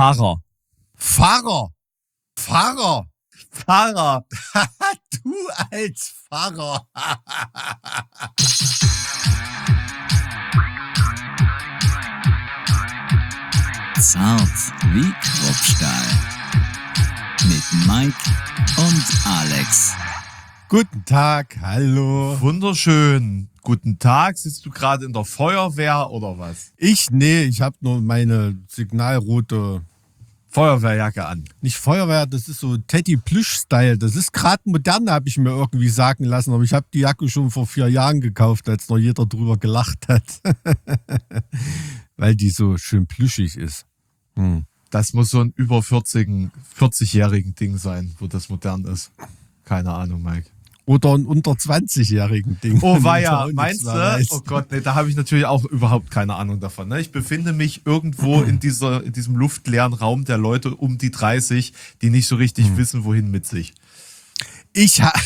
Fahrer. Fahrer. Fahrer. Fahrer. Du als Fahrer. Zart wie Kruppstahl. Mit Mike und Alex. Guten Tag, hallo. Wunderschön. Guten Tag. Sitzt du gerade in der Feuerwehr oder was? Ich habe nur meine signalrote, Feuerwehrjacke an. nicht Feuerwehr, das ist so Teddy Plüsch-Style. Das ist gerade modern, habe ich mir irgendwie sagen lassen. Aber ich habe die Jacke schon vor 4 Jahren gekauft, als noch jeder drüber gelacht hat. Weil die so schön plüschig ist. Das muss so ein über 40-jährigen Ding sein, wo das modern ist. Keine Ahnung, Mike. Oder ein unter 20-jährigen Ding. Oh wenn weia, man meinst nichts mehr du? weiß. Oh Gott, nee, da habe ich natürlich auch überhaupt keine Ahnung davon. Ne? Ich befinde mich irgendwo in diesem luftleeren Raum der Leute um die 30, die nicht so richtig wissen, wohin mit sich. Ich habe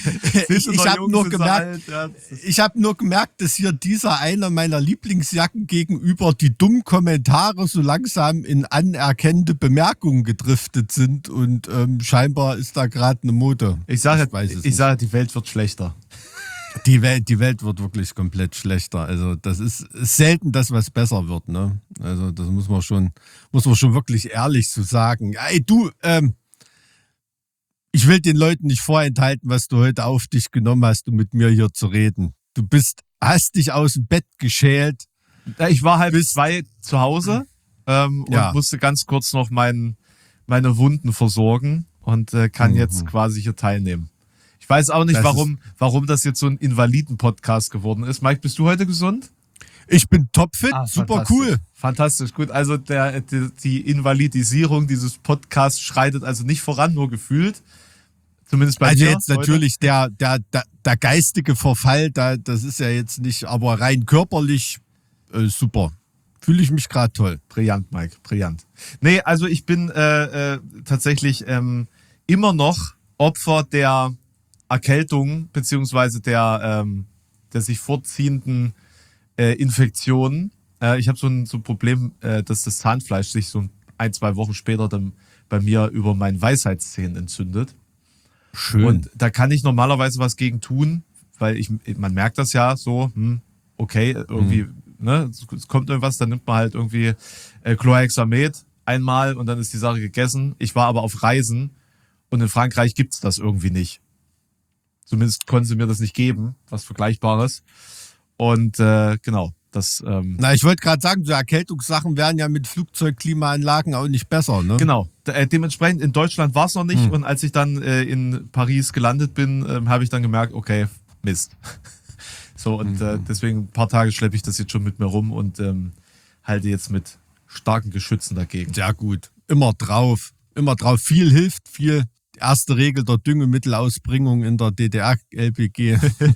hab nur gemerkt, dass hier dieser einer meiner Lieblingsjacken gegenüber die dummen Kommentare so langsam in anerkennende Bemerkungen gedriftet sind und scheinbar ist da gerade eine Mode. Ich sage, nicht. die Welt wird schlechter. Die Welt wird wirklich komplett schlechter. Also das ist selten, dass was besser wird. Ne? Also das muss man schon wirklich ehrlich so sagen. Ey, du, ich will den Leuten nicht vorenthalten, was du heute auf dich genommen hast, um mit mir hier zu reden. Du hast dich aus dem Bett geschält. Ich war halb 2 zu Hause und musste ganz kurz noch meine Wunden versorgen und kann jetzt quasi hier teilnehmen. Ich weiß auch nicht, warum das jetzt so ein Invaliden-Podcast geworden ist. Mike, bist du heute gesund? Ich bin topfit, super cool. Fantastisch, gut. Also die Invalidisierung dieses Podcasts schreitet also nicht voran, nur gefühlt. Zumindest bei mir. Also jetzt natürlich der geistige Verfall, das ist ja jetzt nicht, aber rein körperlich super. Fühle ich mich gerade toll. Brillant, Mike, brillant. Nee, also ich bin tatsächlich immer noch Opfer der Erkältung beziehungsweise der sich fortziehenden Infektionen. Ich habe so ein Problem, dass das Zahnfleisch sich so 1-2 Wochen später dann bei mir über meinen Weisheitszähnen entzündet. Schön. Und da kann ich normalerweise was gegen tun, weil man merkt das ja so, okay, irgendwie, ne, es kommt irgendwas, dann nimmt man halt irgendwie Chlorhexamid einmal und dann ist die Sache gegessen. Ich war aber auf Reisen und in Frankreich gibt's das irgendwie nicht. Zumindest konnten sie mir das nicht geben, was Vergleichbares. Und genau, das... ich wollte gerade sagen, so Erkältungssachen werden ja mit Flugzeugklimaanlagen auch nicht besser, ne? Genau, dementsprechend in Deutschland war es noch nicht. Und als ich dann in Paris gelandet bin, habe ich dann gemerkt, okay, Mist. So, und deswegen ein paar Tage schleppe ich das jetzt schon mit mir rum und halte jetzt mit starken Geschützen dagegen. Sehr gut. Immer drauf. Viel hilft, viel. Erste Regel der Düngemittelausbringung in der DDR-LPG.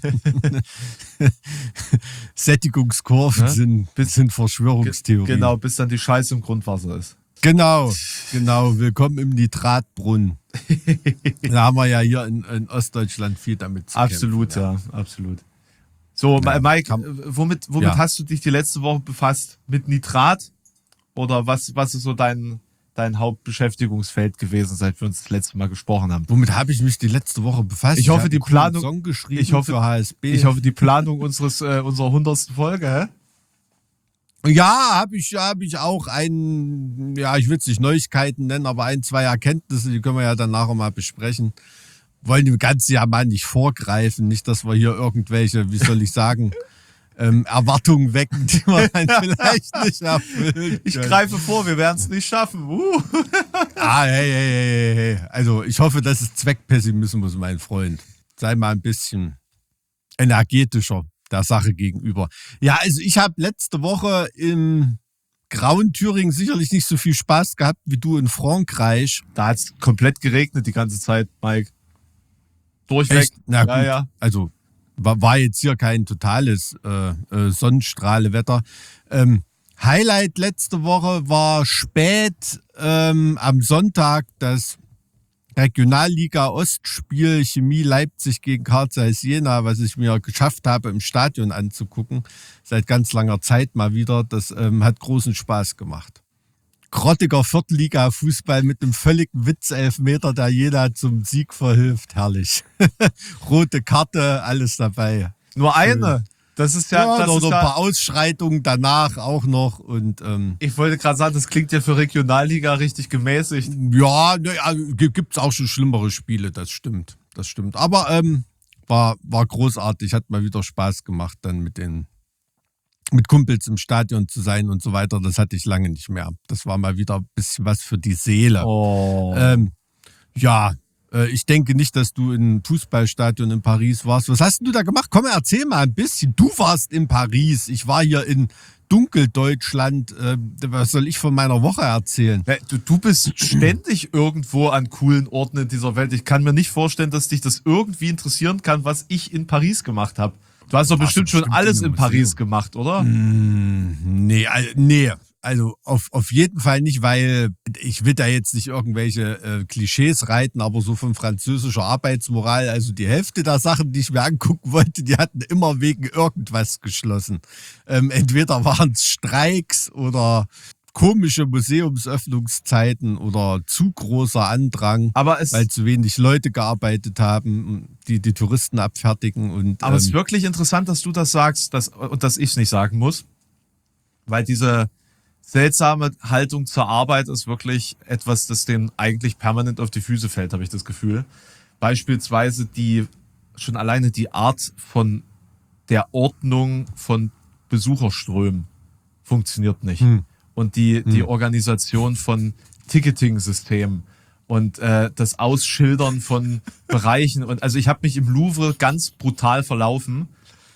Sättigungskurven sind Verschwörungstheorien. Genau, bis dann die Scheiße im Grundwasser ist. Genau. Willkommen im Nitratbrunnen. Da haben wir ja hier in Ostdeutschland viel damit zu Absolut, kämpfen. ja, absolut. So, Ja, Mike, womit hast du dich die letzte Woche befasst? Mit Nitrat? Oder was ist so dein Hauptbeschäftigungsfeld gewesen, seit wir uns das letzte Mal gesprochen haben? Womit habe ich mich die letzte Woche befasst? Ich hoffe, die einen Planung. Song geschrieben für HSB. Ich hoffe, die Planung unserer 100. Folge, hä? Ja, habe ich auch ich will es nicht Neuigkeiten nennen, aber 1-2 Erkenntnisse, die können wir ja dann nachher mal besprechen. Wollen dem Ganzen ja mal nicht vorgreifen, nicht, dass wir hier irgendwelche, wie soll ich sagen, Erwartungen wecken, die man dann vielleicht nicht erfüllen. Ich greife vor, wir werden es nicht schaffen. Hey. Also ich hoffe, das ist Zweckpessimismus, mein Freund. Sei mal ein bisschen energetischer der Sache gegenüber. Ja, also ich habe letzte Woche im grauen Thüringen sicherlich nicht so viel Spaß gehabt wie du in Frankreich. Da hat es komplett geregnet die ganze Zeit, Mike. Durchweg. Echt? Na gut. Ja. Also war jetzt hier kein totales Sonnenstrahlewetter. Highlight letzte Woche war spät am Sonntag das Regionalliga-Ostspiel Chemie Leipzig gegen Carl Zeiss Jena, was ich mir geschafft habe, im Stadion anzugucken. Seit ganz langer Zeit mal wieder. Das hat großen Spaß gemacht. grottiger Viertliga-Fußball mit einem völligen Witzelfmeter, der Jena zum Sieg verhilft. Herrlich. Rote Karte, alles dabei. Nur eine. Das ist ja, das oder ist ein ja, paar Ausschreitungen danach auch noch. Und ich wollte gerade sagen, das klingt ja für Regionalliga richtig gemäßigt. ja, gibt's auch schon schlimmere Spiele, das stimmt. Aber war großartig, hat mal wieder Spaß gemacht, dann mit Kumpels im Stadion zu sein und so weiter. Das hatte ich lange nicht mehr. Das war mal wieder ein bisschen was für die Seele. Oh. Ich denke nicht, dass du im Fußballstadion in Paris warst. Was hast denn du da gemacht? Komm, erzähl mal ein bisschen. Du warst in Paris. Ich war hier in Dunkeldeutschland. Was soll ich von meiner Woche erzählen? Ja, du bist ständig irgendwo an coolen Orten in dieser Welt. Ich kann mir nicht vorstellen, dass dich das irgendwie interessieren kann, was ich in Paris gemacht habe. Du hast doch bestimmt schon alles in Paris gemacht, oder? Nee. Also auf jeden Fall nicht, weil ich will da jetzt nicht irgendwelche Klischees reiten, aber so von französischer Arbeitsmoral, also die Hälfte der Sachen, die ich mir angucken wollte, die hatten immer wegen irgendwas geschlossen. Entweder waren es Streiks oder komische Museumsöffnungszeiten oder zu großer Andrang, weil zu wenig Leute gearbeitet haben, die Touristen abfertigen. Aber es ist wirklich interessant, dass du das sagst und dass ich es nicht sagen muss, weil diese seltsame Haltung zur Arbeit ist wirklich etwas, das denen eigentlich permanent auf die Füße fällt, habe ich das Gefühl. Beispielsweise schon alleine die Art von der Ordnung von Besucherströmen funktioniert nicht. Und die Organisation von Ticketing-Systemen und das Ausschildern von Bereichen. Und also ich habe mich im Louvre ganz brutal verlaufen.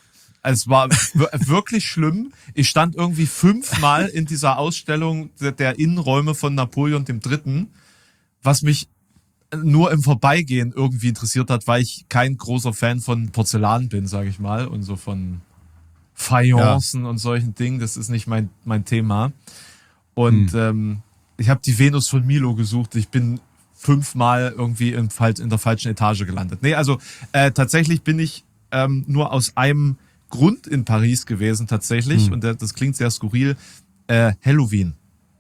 Es war wirklich schlimm. Ich stand irgendwie 5-mal in dieser Ausstellung der Innenräume von Napoleon III., was mich nur im Vorbeigehen irgendwie interessiert hat, weil ich kein großer Fan von Porzellan bin, sage ich mal, und so von Fayencen und solchen Dingen. Das ist nicht mein Thema. Und ich habe die Venus von Milo gesucht. Ich bin 5-mal irgendwie in der falschen Etage gelandet. Nee, also tatsächlich bin ich nur aus einem Grund in Paris gewesen tatsächlich, und das klingt sehr skurril, Halloween.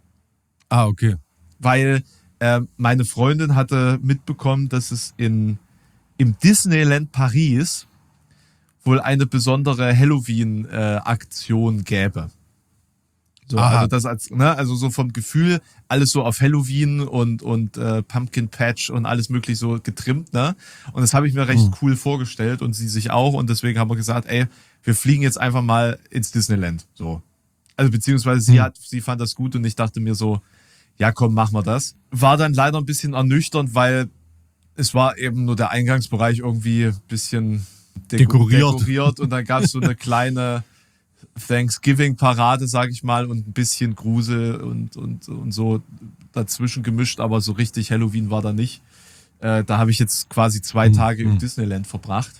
Ah, okay. Weil meine Freundin hatte mitbekommen, dass es im Disneyland Paris wohl eine besondere Halloween-Aktion gäbe. So, also so vom Gefühl, alles so auf Halloween und Pumpkin Patch und alles möglich so getrimmt, ne? Und das habe ich mir recht cool vorgestellt und sie sich auch, und deswegen haben wir gesagt, ey, wir fliegen jetzt einfach mal ins Disneyland, so. Also beziehungsweise sie fand das gut und ich dachte mir so, ja komm, machen wir das. War dann leider ein bisschen ernüchternd, weil es war eben nur der Eingangsbereich irgendwie ein bisschen dekoriert und dann gab es so eine kleine Thanksgiving-Parade, sag ich mal, und ein bisschen Grusel und so dazwischen gemischt, aber so richtig Halloween war da nicht. Da habe ich jetzt quasi 2 Tage im Disneyland verbracht.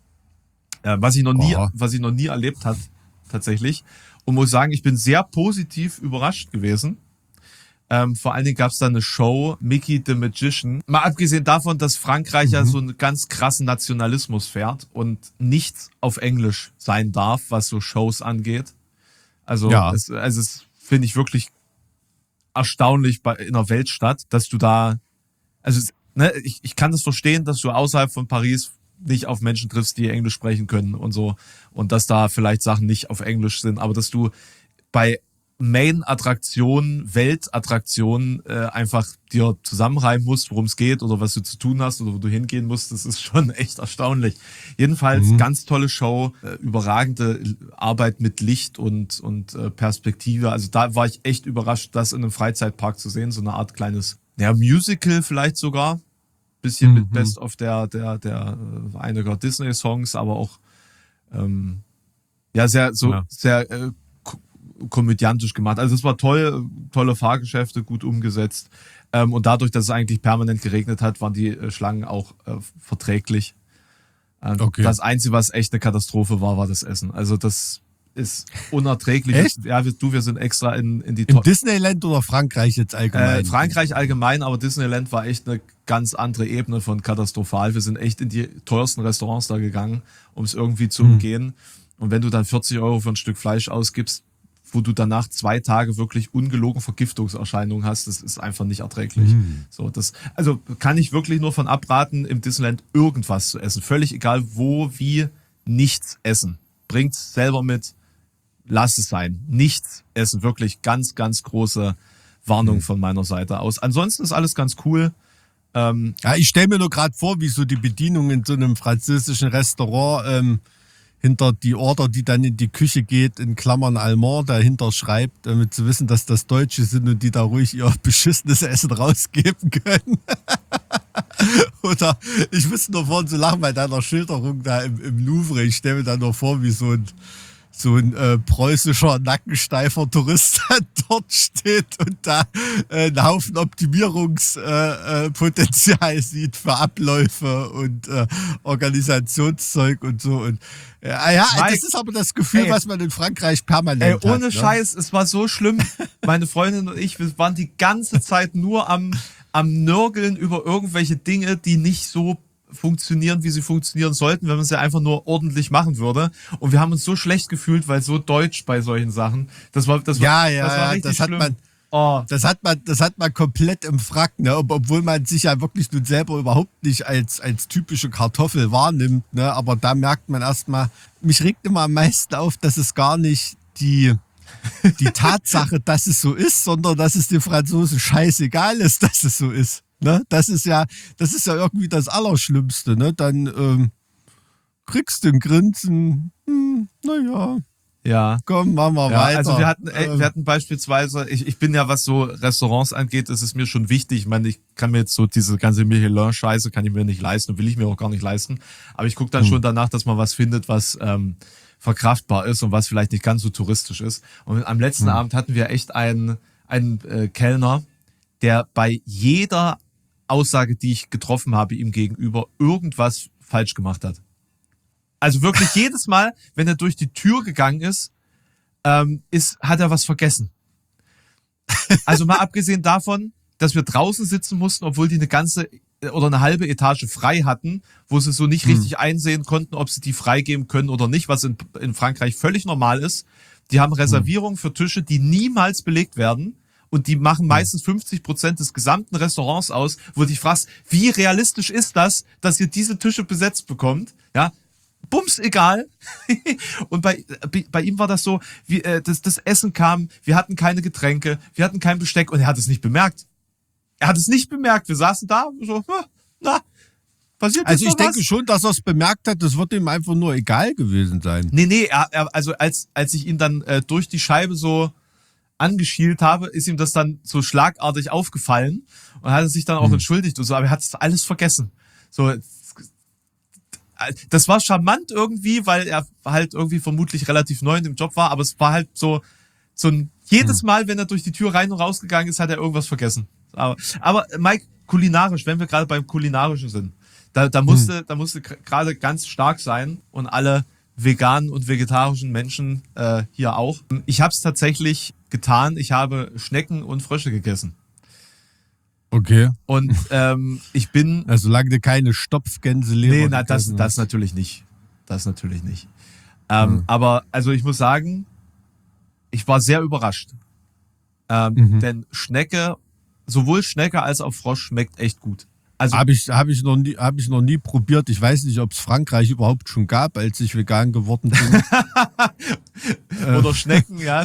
Was ich noch nie erlebt habe, tatsächlich. Und muss sagen, ich bin sehr positiv überrascht gewesen. Vor allen Dingen gab es da eine Show, Mickey the Magician. Mal abgesehen davon, dass Frankreich ja so einen ganz krassen Nationalismus fährt und nichts auf Englisch sein darf, was so Shows angeht. Also es finde ich erstaunlich in einer Weltstadt, dass du da, ich kann das verstehen, dass du außerhalb von Paris nicht auf Menschen triffst, die Englisch sprechen können und so, und dass da vielleicht Sachen nicht auf Englisch sind, aber dass du bei Main-Attraktionen, Weltattraktionen einfach dir zusammenreimen musst, worum es geht oder was du zu tun hast oder wo du hingehen musst, das ist schon echt erstaunlich. Jedenfalls ganz tolle Show, überragende Arbeit mit Licht und Perspektive. Also da war ich echt überrascht, das in einem Freizeitpark zu sehen, so eine Art kleines Musical vielleicht sogar. Bisschen mit Best of der einiger Disney-Songs, aber auch sehr komödiantisch gemacht. Also es war tolle Fahrgeschäfte, gut umgesetzt. Und dadurch, dass es eigentlich permanent geregnet hat, waren die Schlangen auch verträglich. Okay. Das Einzige, was echt eine Katastrophe war das Essen. Also das ist unerträglich. Echt? Ja, wir sind extra in die... Im Disneyland oder Frankreich jetzt allgemein? Frankreich allgemein, aber Disneyland war echt eine ganz andere Ebene von katastrophal. Wir sind echt in die teuersten Restaurants da gegangen, um es irgendwie zu umgehen. Und wenn du dann 40 € für ein Stück Fleisch ausgibst, wo du danach 2 Tage wirklich ungelogen Vergiftungserscheinungen hast, das ist einfach nicht erträglich. So, also kann ich wirklich nur von abraten, im Disneyland irgendwas zu essen. Völlig egal wo, wie, nichts essen. Bringt's selber mit, lass es sein. Nichts essen. Wirklich ganz, ganz große Warnung von meiner Seite aus. Ansonsten ist alles ganz cool. Ja, ich stelle mir nur gerade vor, wie so die Bedienung in so einem französischen Restaurant hinter die Order, die dann in die Küche geht, in Klammern Allemand, dahinter schreibt, damit sie wissen, dass das Deutsche sind und die da ruhig ihr beschissenes Essen rausgeben können. Oder ich müsste nur vorhin so lachen bei deiner Schilderung da im Louvre. Ich stelle mir da nur vor, wie so ein preußischer, nackensteifer Tourist dort steht und da einen Haufen Optimierungspotenzial sieht für Abläufe und Organisationszeug und so. Und ja, Mike, das ist aber das Gefühl, was man in Frankreich permanent hat. Ohne Scheiß, es war so schlimm. Meine Freundin und ich, wir waren die ganze Zeit nur am Nörgeln über irgendwelche Dinge, die nicht so funktionieren, wie sie funktionieren sollten, wenn man es ja einfach nur ordentlich machen würde. Und wir haben uns so schlecht gefühlt, weil so deutsch bei solchen Sachen. Das war richtig schlimm. Das hat man komplett im Frack, ne? Obwohl man sich ja wirklich nun selber überhaupt nicht als typische Kartoffel wahrnimmt, ne? Aber da merkt man erstmal, mich regt immer am meisten auf, dass es gar nicht die Tatsache, dass es so ist, sondern dass es den Franzosen scheißegal ist, dass es so ist. Ne? Das ist ja irgendwie das Allerschlimmste. Ne? Dann kriegst du ein Grinsen. Naja. Ja. Komm, machen wir weiter. Also wir hatten beispielsweise, ich bin ja, was so Restaurants angeht, ist es mir schon wichtig. Ich meine, ich kann mir jetzt so diese ganze Michelin-Scheiße kann ich mir nicht leisten und will ich mir auch gar nicht leisten. Aber ich gucke dann schon danach, dass man was findet, was verkraftbar ist und was vielleicht nicht ganz so touristisch ist. Und am letzten Abend hatten wir echt einen Kellner, der bei jeder Aussage, die ich getroffen habe, ihm gegenüber irgendwas falsch gemacht hat. Also wirklich jedes Mal, wenn er durch die Tür gegangen ist, hat er was vergessen. Also mal abgesehen davon, dass wir draußen sitzen mussten, obwohl die eine ganze oder eine halbe Etage frei hatten, wo sie so nicht richtig einsehen konnten, ob sie die freigeben können oder nicht, was in Frankreich völlig normal ist. Die haben Reservierungen für Tische, die niemals belegt werden. Und die machen meistens 50% des gesamten Restaurants aus, wo du dich fragst, wie realistisch ist das, dass ihr diese Tische besetzt bekommt? Ja, bums egal. Und bei ihm war das so, wie das Essen kam, wir hatten keine Getränke, wir hatten kein Besteck und er hat es nicht bemerkt. Wir saßen da, so, passiert also ich noch was? denke schon, dass er es bemerkt hat, das wird ihm einfach nur egal gewesen sein. Nee, also als ich ihn dann durch die Scheibe so angeschielt habe, ist ihm das dann so schlagartig aufgefallen und hat sich dann auch entschuldigt und so, aber er hat es alles vergessen. So, das war charmant irgendwie, weil er halt irgendwie vermutlich relativ neu in dem Job war, aber es war halt so ein, jedes Mal, wenn er durch die Tür rein und rausgegangen ist, hat er irgendwas vergessen. Aber Mike, kulinarisch, wenn wir gerade beim Kulinarischen sind, da musste gerade ganz stark sein und alle veganen und vegetarischen Menschen hier auch. Ich habe es tatsächlich getan. Ich habe Schnecken und Frösche gegessen. Okay. Und ich bin... Also solange du keine Stopfgänseleber das natürlich nicht. Das natürlich nicht. Aber also ich muss sagen, ich war sehr überrascht. Denn sowohl Schnecke als auch Frosch schmeckt echt gut. Also Hab ich noch nie probiert. Ich weiß nicht, ob es Frankreich überhaupt schon gab, als ich vegan geworden bin. Oder Schnecken, ja.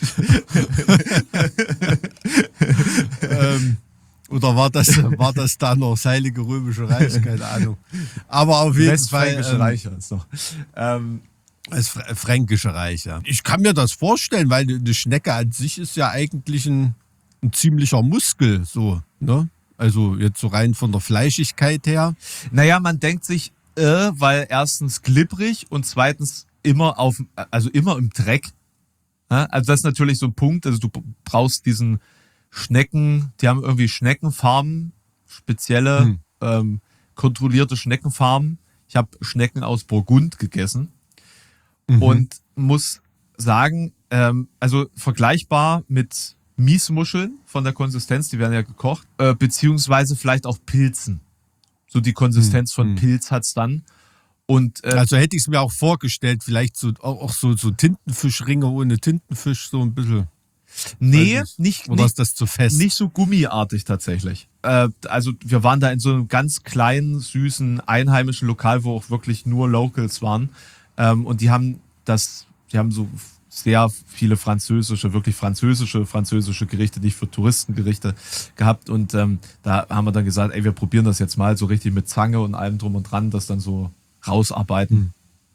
Oder war das da noch das Heilige Römische Reich? Keine Ahnung. Aber auf jeden Fall. Westfränkische Reich ist noch. Das Fränkische Reich, ja. Ich kann mir das vorstellen, weil eine Schnecke an sich ist ja eigentlich ein ziemlicher Muskel, so, ne? Also jetzt so rein von der Fleischigkeit her. Naja, man denkt sich, weil erstens glibberig und zweitens immer im Dreck. Ja, also das ist natürlich so ein Punkt. Also du brauchst diesen Schnecken, die haben irgendwie Schneckenfarmen, spezielle kontrollierte Schneckenfarmen. Ich habe Schnecken aus Burgund gegessen und muss sagen, also vergleichbar mit Miesmuscheln von der Konsistenz, die werden ja gekocht, beziehungsweise vielleicht auch Pilzen. So die Konsistenz von Pilz hat's dann. Und Also hätte ich es mir auch vorgestellt, vielleicht so auch so Tintenfischringe ohne Tintenfisch, so ein bisschen. nee, Weiß nicht, Oder nicht, ist das zu fest? nicht so gummiartig tatsächlich. Also wir waren da in so einem ganz kleinen, süßen, einheimischen Lokal, wo auch wirklich nur Locals waren. Und die haben so sehr viele wirklich französische Gerichte, nicht für Touristengerichte gehabt. Und da haben wir dann gesagt, ey, wir probieren das jetzt mal so richtig mit Zange und allem drum und dran, das dann so rausarbeiten.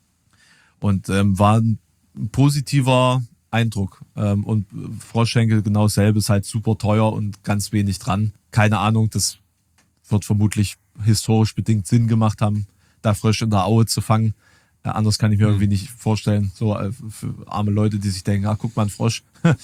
Und war ein positiver Eindruck. Und Froschschenkel genau dasselbe, ist halt super teuer und ganz wenig dran. Keine Ahnung, das wird vermutlich historisch bedingt Sinn gemacht haben, da Frösche in der Aue zu fangen. Anders kann ich mir irgendwie nicht vorstellen. So für arme Leute, die sich denken, guck mal, ein Frosch.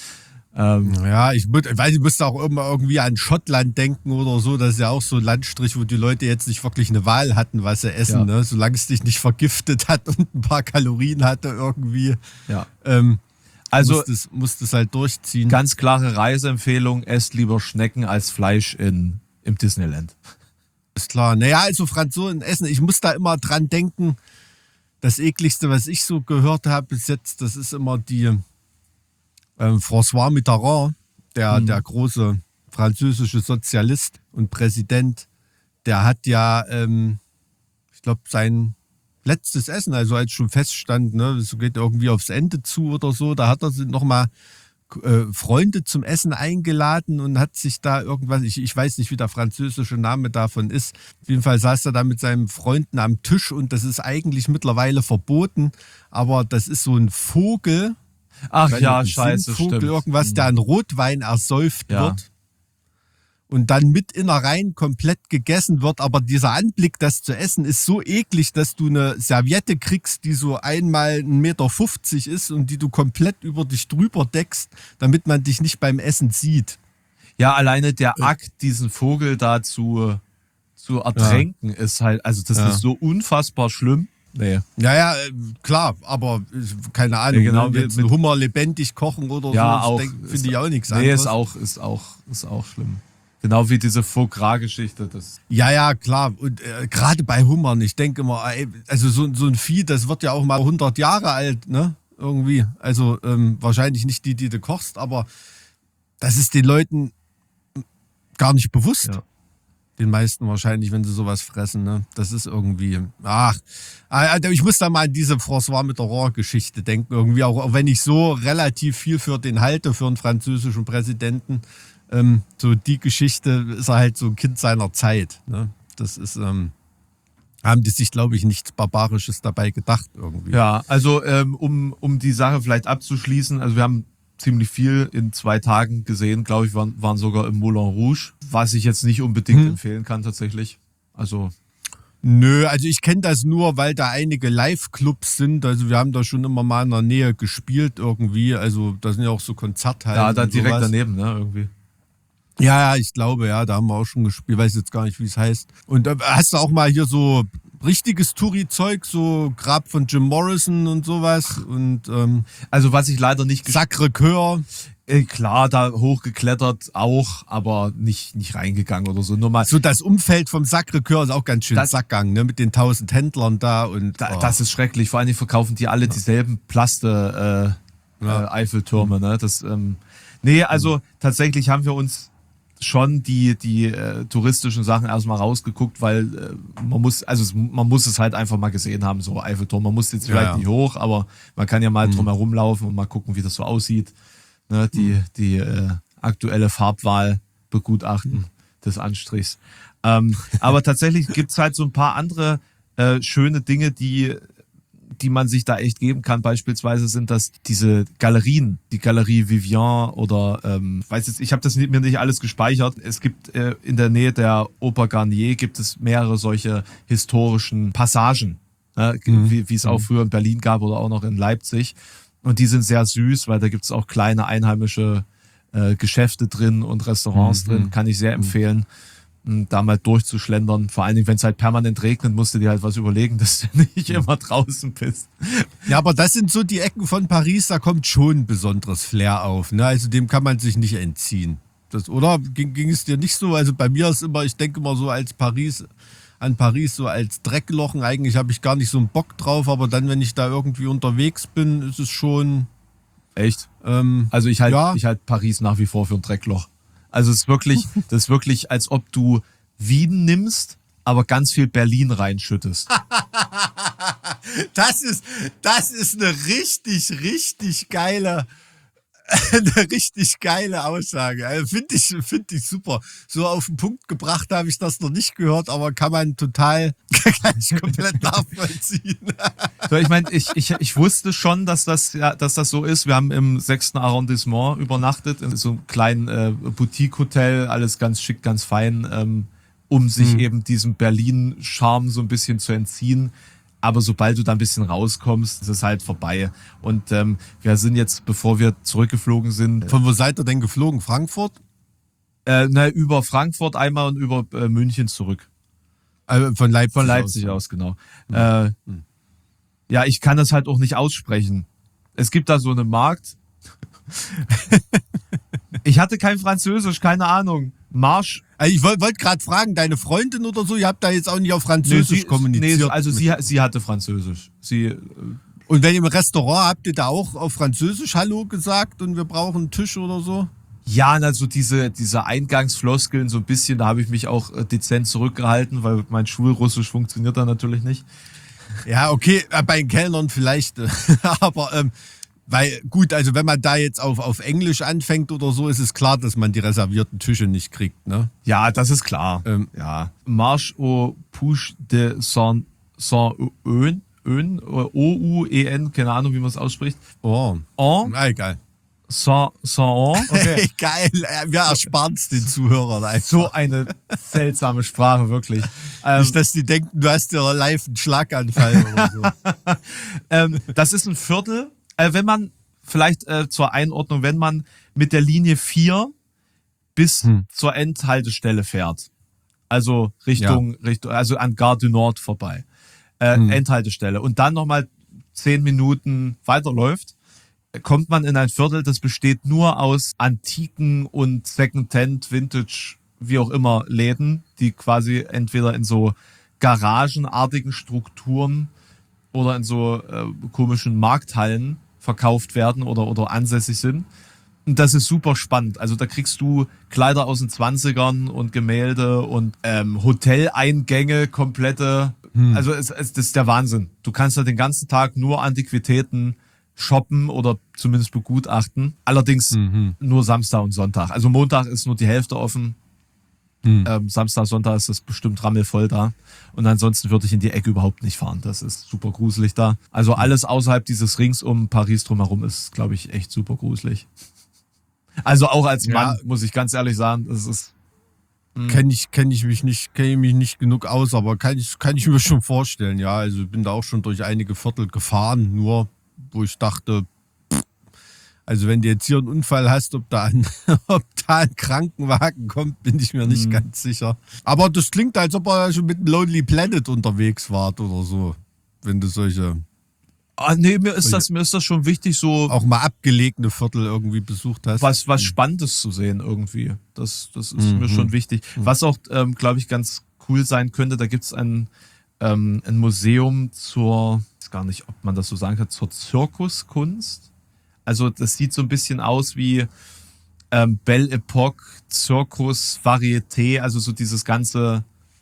Ja, ich musste auch immer irgendwie an Schottland denken oder so. Das ist ja auch so ein Landstrich, wo die Leute jetzt nicht wirklich eine Wahl hatten, was sie essen. Ja. Ne? Solange es dich nicht vergiftet hat und ein paar Kalorien hatte irgendwie. Ja. Also musst es halt durchziehen. ganz klare Reiseempfehlung, esst lieber Schnecken als Fleisch im Disneyland. Ist klar. Naja, also Franzosen essen. Ich muss da immer dran denken, das ekligste, was ich so gehört habe bis jetzt, das ist immer die François Mitterrand, der große französische Sozialist und Präsident. Der hat ja, ich glaube, sein letztes Essen, also als schon feststand, ne, es geht irgendwie aufs Ende zu oder so, da hat er nochmal Freunde zum Essen eingeladen und hat sich da irgendwas, ich weiß nicht, wie der französische Name davon ist. Auf jeden Fall saß er da mit seinen Freunden am Tisch und das ist eigentlich mittlerweile verboten, aber das ist so ein Vogel. Ach ja, ein scheiße, Singvogel, stimmt. irgendwas, der an Rotwein ersäuft wird. Und dann mit Innereien komplett gegessen wird. Aber dieser Anblick, das zu essen, ist so eklig, dass du eine Serviette kriegst, die so einmal 1,50 Meter ist und die du komplett über dich drüber deckst, damit man dich nicht beim Essen sieht. Ja, alleine der Akt, diesen Vogel da zu ertränken, ist halt, also das ist so unfassbar schlimm. Nee. Ja, klar, aber keine Ahnung, Ja, genau, jetzt einen Hummer lebendig kochen oder Ja, so, auch. finde ich auch nichts Nee, anderes. ist auch schlimm. Genau wie diese Foie Gras-Geschichte. Ja, klar. Und gerade bei Hummern, ich denke immer, also so ein Vieh, das wird ja auch mal 100 Jahre alt, ne? Irgendwie. Also wahrscheinlich nicht die du kochst, aber das ist den Leuten gar nicht bewusst. Ja. Den meisten wahrscheinlich, wenn sie sowas fressen, ne? Das ist irgendwie, ich muss da mal an diese François Mitterrand-Geschichte denken, irgendwie, auch wenn ich so relativ viel für den halte, für einen französischen Präsidenten. So die Geschichte ist er halt so ein Kind seiner Zeit. Ne? Das ist, haben die sich, glaube ich, nichts Barbarisches dabei gedacht irgendwie. Ja, also um die Sache vielleicht abzuschließen, also wir haben ziemlich viel in 2 Tagen gesehen, glaube ich, waren sogar im Moulin Rouge, was ich jetzt nicht unbedingt empfehlen kann tatsächlich. Also Nö, also ich kenne das nur, weil da einige Live-Clubs sind. Also wir haben da schon immer mal in der Nähe gespielt irgendwie. Also da sind ja auch so Konzerthallen. ja, da und direkt sowas. daneben, ne, irgendwie. Ja, ich glaube, ja, da haben wir auch schon gespielt. Weiß jetzt gar nicht, wie es heißt. Und hast du auch mal hier so richtiges Touri-Zeug, so Grab von Jim Morrison und sowas und Also was ich leider nicht Sacré-Cœur. klar, da hochgeklettert auch, aber nicht reingegangen oder so. Nur mal, So das Umfeld vom Sacré-Cœur ist auch ganz schön Das- Sackgang, ne? Mit den 1000 Händlern da und das ist schrecklich. Vor allem verkaufen die alle dieselben Plaste Eiffeltürme. Ne? Nee, also tatsächlich haben wir uns schon die touristischen Sachen erstmal rausgeguckt, weil man muss es halt einfach mal gesehen haben, so Eiffelturm. Man muss jetzt vielleicht nicht hoch, aber man kann ja mal drum herum laufen und mal gucken, wie das so aussieht. Ne? Die aktuelle Farbwahl begutachten des Anstrichs. Aber tatsächlich gibt's halt so ein paar andere schöne Dinge, die man sich da echt geben kann. Beispielsweise sind das diese Galerien, die Galerie Vivian oder ich habe das mir nicht alles gespeichert. Es gibt in der Nähe der Oper Garnier gibt es mehrere solche historischen Passagen, ne? Wie es auch früher in Berlin gab oder auch noch in Leipzig. Und die sind sehr süß, weil da gibt es auch kleine einheimische Geschäfte drin und Restaurants drin. Kann ich sehr empfehlen, da mal durchzuschlendern. Vor allen Dingen, wenn es halt permanent regnet, musst du dir halt was überlegen, dass du nicht immer draußen bist. Ja, aber das sind so die Ecken von Paris, da kommt schon ein besonderes Flair auf. Ne? Also dem kann man sich nicht entziehen. Oder ging es dir nicht so? Also bei mir ist immer, ich denke immer so als Paris an Paris so als Drecklochen. Eigentlich habe ich gar nicht so einen Bock drauf, aber dann, wenn ich da irgendwie unterwegs bin, ist es schon... Echt? Also ich halt Paris nach wie vor für ein Dreckloch. Also es ist wirklich, das ist wirklich, als ob du Wien nimmst, aber ganz viel Berlin reinschüttest. Das ist eine richtig geile Aussage. Also finde ich super. So auf den Punkt gebracht habe ich das noch nicht gehört, aber kann ich komplett nachvollziehen. So, ich meine, ich wusste schon, dass das so ist. Wir haben im 6. Arrondissement übernachtet, in so einem kleinen Boutique-Hotel, alles ganz schick, ganz fein, um sich eben diesem Berlin-Charme so ein bisschen zu entziehen. Aber sobald du da ein bisschen rauskommst, ist es halt vorbei. Und wir sind jetzt, bevor wir zurückgeflogen sind... Von wo seid ihr denn geflogen? Frankfurt? Über Frankfurt einmal und über München zurück. Von Leipzig, Von Leipzig aus, genau. Ja, ich kann das halt auch nicht aussprechen. Es gibt da so einen Markt. Ich hatte kein Französisch, keine Ahnung. Marsch. Also ich wollte gerade fragen, deine Freundin oder so, ihr habt da jetzt auch nicht auf Französisch kommuniziert. Nee, also sie hatte Französisch. Und wenn ihr im Restaurant habt ihr da auch auf Französisch Hallo gesagt und wir brauchen einen Tisch oder so? Ja, also diese Eingangsfloskeln so ein bisschen, da habe ich mich auch dezent zurückgehalten, weil mein Schulrussisch funktioniert da natürlich nicht. Ja, okay, bei den Kellnern vielleicht, aber weil gut, also wenn man da jetzt auf Englisch anfängt oder so, ist es klar, dass man die reservierten Tische nicht kriegt, ne? Ja, das ist klar. Ja. Marche au Push de Saint-Ouen, O-U-E-N, keine Ahnung, wie man es ausspricht. Oh, egal. Saint-Ouen. Okay. Geil, wir ersparen es den Zuhörern einfach. So eine seltsame Sprache, wirklich. Nicht, dass die denken, du hast ja live einen Schlaganfall oder so. Das ist ein Viertel. Wenn man, vielleicht zur Einordnung, wenn man mit der Linie 4 bis zur Endhaltestelle fährt, also Richtung, also an Gare du Nord vorbei, Endhaltestelle, und dann nochmal 10 Minuten weiterläuft, kommt man in ein Viertel, das besteht nur aus antiken und Secondhand, Vintage, wie auch immer, Läden, die quasi entweder in so garagenartigen Strukturen oder in so komischen Markthallen verkauft werden oder ansässig sind. Und das ist super spannend. Also da kriegst du Kleider aus den 20ern und Gemälde und Hoteleingänge komplette. Also das ist der Wahnsinn. Du kannst da den ganzen Tag nur Antiquitäten shoppen oder zumindest begutachten. Allerdings nur Samstag und Sonntag. Also Montag ist nur die Hälfte offen. Samstag, Sonntag ist das bestimmt rammelvoll da. Und ansonsten würde ich in die Ecke überhaupt nicht fahren. Das ist super gruselig da. Also alles außerhalb dieses Rings um Paris drumherum ist, glaube ich, echt super gruselig. Also auch als Mann, muss ich ganz ehrlich sagen, das ist... Kenne ich mich nicht genug aus, aber kann ich mir schon vorstellen. Ja, also ich bin da auch schon durch einige Viertel gefahren, nur wo ich dachte, also wenn du jetzt hier einen Unfall hast, ob da ein Krankenwagen kommt, bin ich mir nicht ganz sicher. Aber das klingt, als ob er schon mit dem Lonely Planet unterwegs wart oder so. Wenn du solche... Nee, mir ist das schon wichtig, so... Auch mal abgelegene Viertel irgendwie besucht hast. Was Spannendes zu sehen irgendwie. Das ist mir schon wichtig. Was auch, glaube ich, ganz cool sein könnte, da gibt's ein Museum zur... Ich weiß gar nicht, ob man das so sagen kann, zur Zirkuskunst. Also das sieht so ein bisschen aus wie Belle Epoque, Zirkus, Varieté, also so dieses ganze,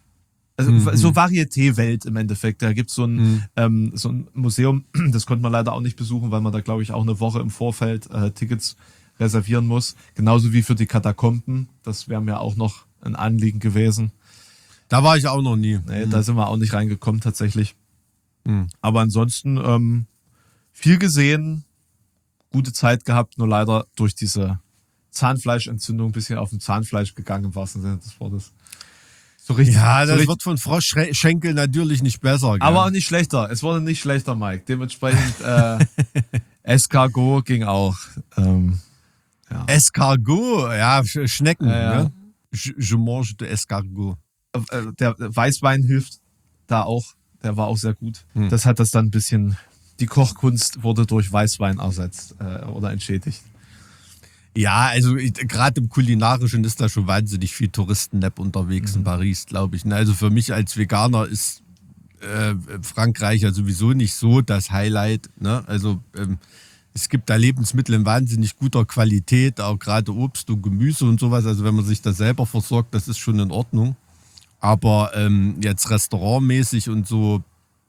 so Varieté-Welt im Endeffekt. Da gibt's so ein Museum, das konnte man leider auch nicht besuchen, weil man da, glaube ich, auch eine Woche im Vorfeld Tickets reservieren muss. Genauso wie für die Katakomben. Das wäre mir auch noch ein Anliegen gewesen. Da war ich auch noch nie. Nee, da sind wir auch nicht reingekommen tatsächlich. Aber ansonsten viel gesehen, gute Zeit gehabt, nur leider durch diese Zahnfleischentzündung ein bisschen auf dem Zahnfleisch gegangen, im wahrsten Sinne des Wortes. So richtig. Ja, das so wird von Froschschenkel natürlich nicht besser. Gell? Aber auch nicht schlechter. Es wurde nicht schlechter, Mike. Dementsprechend Escargot ging auch. Escargot, ja, Schnecken. Ja. Ne? Je mange de Escargot. Der Weißwein hilft da auch. Der war auch sehr gut. Das hat das dann ein bisschen... Die Kochkunst wurde durch Weißwein ersetzt oder entschädigt. Ja, also gerade im Kulinarischen ist da schon wahnsinnig viel Touristen-Nap unterwegs in Paris, glaube ich. Also für mich als Veganer ist Frankreich ja sowieso nicht so das Highlight. Ne? Also es gibt da Lebensmittel in wahnsinnig guter Qualität, auch gerade Obst und Gemüse und sowas. Also wenn man sich das selber versorgt, das ist schon in Ordnung. Aber jetzt restaurantmäßig und so,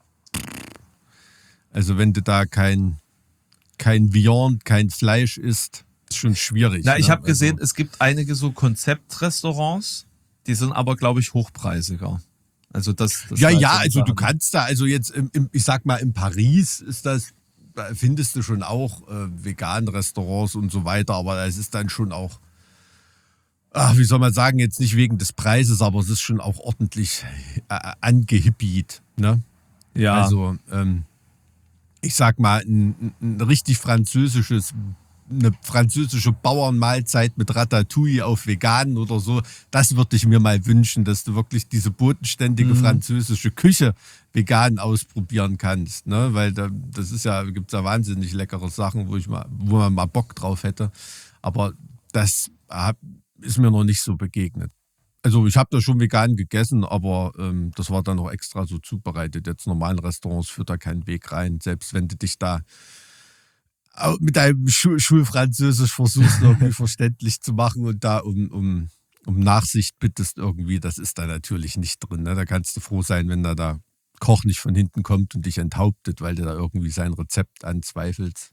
also wenn du da kein Viand, kein Fleisch isst, ist schon schwierig. Na, ich ne? habe gesehen, es gibt einige so Konzeptrestaurants, die sind aber, glaube ich, hochpreisiger. Also das Ja, war ja, so eine also du Sache. kannst da, also jetzt, ich sag mal, in Paris ist das, da findest du schon auch vegane Restaurants und so weiter, aber es ist dann schon auch, wie soll man sagen, jetzt nicht wegen des Preises, aber es ist schon auch ordentlich angehippied, ne? Ja, Also, ich sag mal, ein richtig eine französische Bauernmahlzeit mit Ratatouille auf vegan oder so, das würde ich mir mal wünschen, dass du wirklich diese bodenständige französische Küche vegan ausprobieren kannst, ne? Weil das ist ja, gibt's ja wahnsinnig leckere Sachen, wo man mal Bock drauf hätte. Aber das ist mir noch nicht so begegnet. Also ich habe da schon vegan gegessen, aber das war dann auch extra so zubereitet. Jetzt normalen Restaurants führt da keinen Weg rein, selbst wenn du dich da mit deinem Schulfranzösisch versuchst, irgendwie verständlich zu machen und da um Nachsicht bittest irgendwie, das ist da natürlich nicht drin. Ne? Da kannst du froh sein, wenn da der Koch nicht von hinten kommt und dich enthauptet, weil du da irgendwie sein Rezept anzweifelst.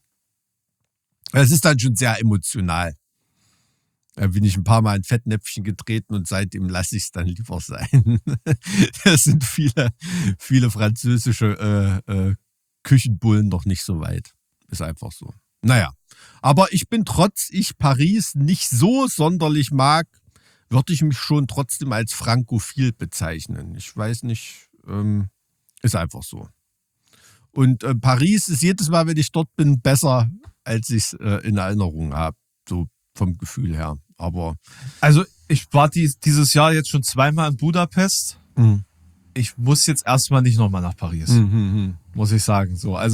Es ist dann schon sehr emotional. Da bin ich ein paar Mal in Fettnäpfchen getreten und seitdem lasse ich es dann lieber sein. Es sind viele französische Küchenbullen noch nicht so weit. Ist einfach so. Naja, aber ich bin trotz ich Paris nicht so sonderlich mag, würde ich mich schon trotzdem als frankophil bezeichnen. Ich weiß nicht, ist einfach so. Und Paris ist jedes Mal, wenn ich dort bin, besser, als ich es in Erinnerung habe. So vom Gefühl her. Aber also ich war dieses Jahr jetzt schon zweimal in Budapest. Ich muss jetzt erstmal nicht nochmal nach Paris, muss ich sagen. So, also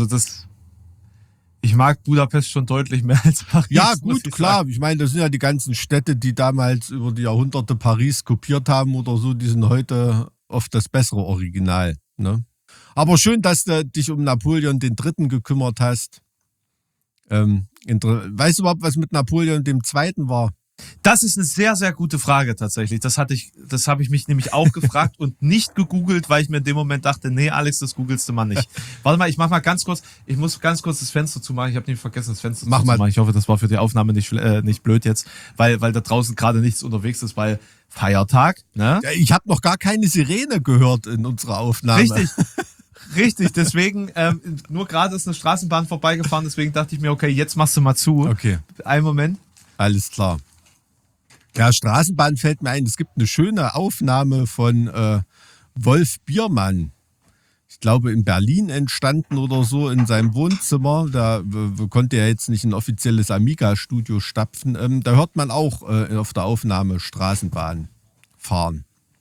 ich mag Budapest schon deutlich mehr als Paris. ja, muss gut, ich klar. sagen. Ich meine, das sind ja die ganzen Städte, die damals über die Jahrhunderte Paris kopiert haben oder so, die sind heute oft das bessere Original. Ne? Aber schön, dass du dich um Napoleon III. Gekümmert hast. Weißt du überhaupt, was mit Napoleon II. War? Das ist eine sehr, sehr gute Frage tatsächlich. Das habe ich mich nämlich auch gefragt und nicht gegoogelt, weil ich mir in dem Moment dachte, nee, Alex, das googelst du mal nicht. Warte mal, ich mach mal ganz kurz, ich muss ganz kurz das Fenster zumachen. Ich habe nämlich vergessen, das Fenster zuzumachen. Ich hoffe, das war für die Aufnahme nicht blöd jetzt, weil da draußen gerade nichts unterwegs ist, weil Feiertag, ne? Ja, ich habe noch gar keine Sirene gehört in unserer Aufnahme. Richtig, deswegen, nur gerade ist eine Straßenbahn vorbeigefahren, deswegen dachte ich mir, okay, jetzt machst du mal zu. Okay. Einen Moment. Alles klar. Ja, Straßenbahn fällt mir ein. Es gibt eine schöne Aufnahme von Wolf Biermann. Ich glaube, in Berlin entstanden oder so in seinem Wohnzimmer. Da konnte er jetzt nicht ein offizielles Amiga-Studio stapfen. Da hört man auch auf der Aufnahme Straßenbahn fahren.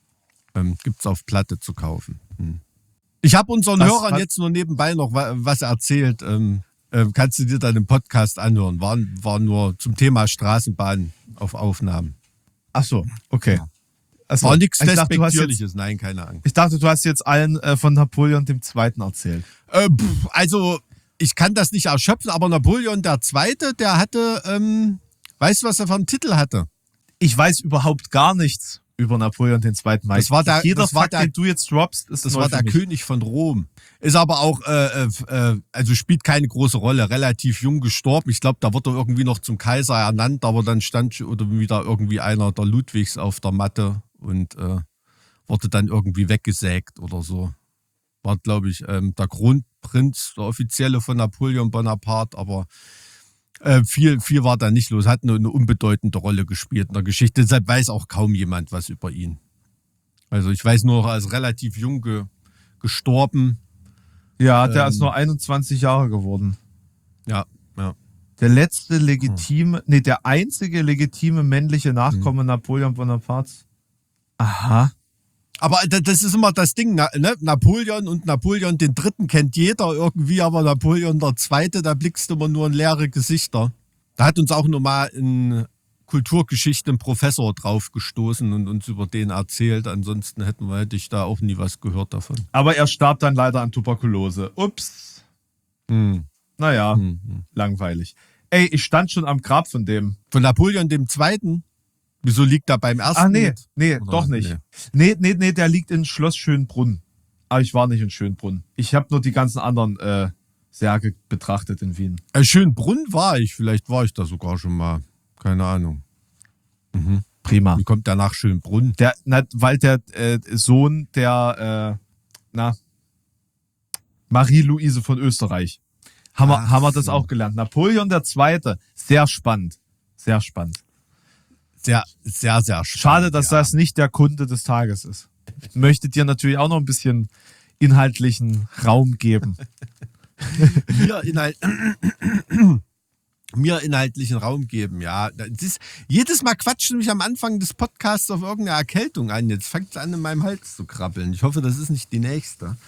Gibt es auf Platte zu kaufen. Ich habe unseren Hörern jetzt nur nebenbei noch was erzählt. Kannst du dir dann im Podcast anhören. War nur zum Thema Straßenbahn auf Aufnahmen. Ach so, okay. War nichts Ich dachte, Despektierliches, nein, keine Angst. Ich dachte, du hast jetzt allen von Napoleon II. Erzählt. Also, ich kann das nicht erschöpfen, aber Napoleon II., der hatte, weißt du, was er für einen Titel hatte? Ich weiß überhaupt gar nichts über Napoleon II. Mike. Das war der, Jeder das war Fakt, der, den du jetzt droppst, ist das neu war für der mich. König von Rom. Ist aber auch, also spielt keine große Rolle. Relativ jung gestorben. Ich glaube, da wurde er irgendwie noch zum Kaiser ernannt, aber dann stand oder wieder irgendwie einer der Ludwigs auf der Matte und wurde dann irgendwie weggesägt oder so. War, glaube ich, der Kronprinz, der offizielle von Napoleon Bonaparte, aber viel war da nicht los. Hat nur eine unbedeutende Rolle gespielt in der Geschichte. Deshalb weiß auch kaum jemand was über ihn. Also ich weiß nur, er ist relativ jung gestorben. Ja, der ist nur 21 Jahre geworden. Ja. Der der einzige legitime männliche Nachkomme Napoleon Bonapartes. Aha. Aber das ist immer das Ding, ne? Napoleon und Napoleon III. Kennt jeder irgendwie, aber Napoleon II., da blickst du immer nur in leere Gesichter. Da hat uns auch nochmal in Kulturgeschichte ein Professor drauf gestoßen und uns über den erzählt. Ansonsten hätte ich da auch nie was gehört davon. Aber er starb dann leider an Tuberkulose. Ups. Naja, langweilig. Ey, ich stand schon am Grab von dem. Von Napoleon II.? Wieso liegt er beim ersten? Ah, nee, Oder? doch nicht. Nee, der liegt in Schloss Schönbrunn. Aber ich war nicht in Schönbrunn. Ich habe nur die ganzen anderen Särge betrachtet in Wien. Schönbrunn war ich. Vielleicht war ich da sogar schon mal. Keine Ahnung. Prima. Wie kommt der nach Schönbrunn? Weil der Sohn der Marie-Louise von Österreich. Haben wir das auch gelernt. Napoleon II. Sehr spannend. Sehr spannend. Sehr, sehr, sehr spannend. Schade, dass das nicht der Kunde des Tages ist. Möchte dir natürlich auch noch ein bisschen inhaltlichen Raum geben. Mir inhaltlichen Raum geben, ja. Jedes Mal quatscht mich am Anfang des Podcasts auf irgendeine Erkältung an. Jetzt fängt es an, in meinem Hals zu krabbeln. Ich hoffe, das ist nicht die nächste.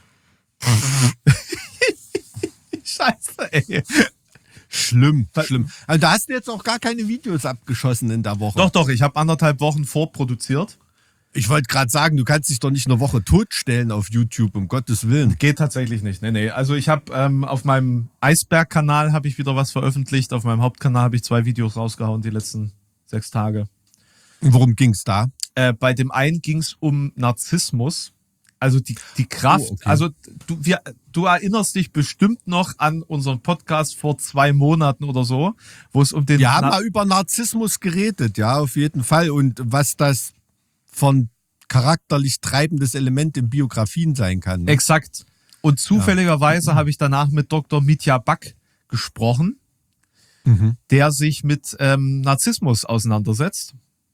Scheiße, ey. Schlimm. Also da hast du jetzt auch gar keine Videos abgeschossen in der Woche. Doch, ich habe 1,5 Wochen vorproduziert. Ich wollte gerade sagen, du kannst dich doch nicht eine Woche totstellen auf YouTube, um Gottes Willen. Geht tatsächlich nicht. Nee. Also ich habe auf meinem Eisberg-Kanal habe ich wieder was veröffentlicht. Auf meinem Hauptkanal habe ich 2 Videos rausgehauen die letzten 6 Tage. Und worum ging's da? Bei dem einen ging's um Narzissmus. Also die Kraft. Oh, okay. Also du erinnerst dich bestimmt noch an unseren Podcast vor 2 Monaten oder so, wo es um den... Wir haben mal über Narzissmus geredet, ja, auf jeden Fall. Und was das von charakterlich treibendes Element in Biografien sein kann. Ne? Exakt. Und zufälligerweise habe ich danach mit Dr. Mitja Back gesprochen, der sich mit Narzissmus auseinandersetzt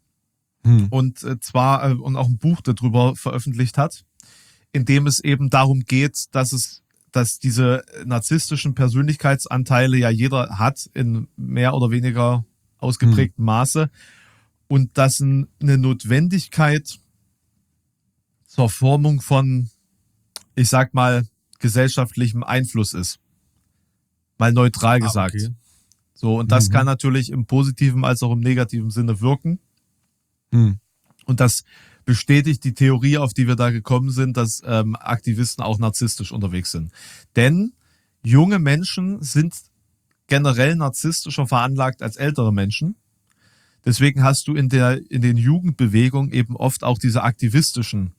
und zwar und auch ein Buch darüber veröffentlicht hat, in dem es eben darum geht, dass diese narzisstischen Persönlichkeitsanteile ja jeder hat in mehr oder weniger ausgeprägtem Maße und dass eine Notwendigkeit zur Formung von, ich sag mal, gesellschaftlichem Einfluss ist. Mal neutral gesagt. Okay. So, und das kann natürlich im positiven als auch im negativen Sinne wirken. Und das bestätigt die Theorie, auf die wir da gekommen sind, dass Aktivisten auch narzisstisch unterwegs sind. Denn junge Menschen sind generell narzisstischer veranlagt als ältere Menschen. Deswegen hast du in den Jugendbewegungen eben oft auch diese aktivistischen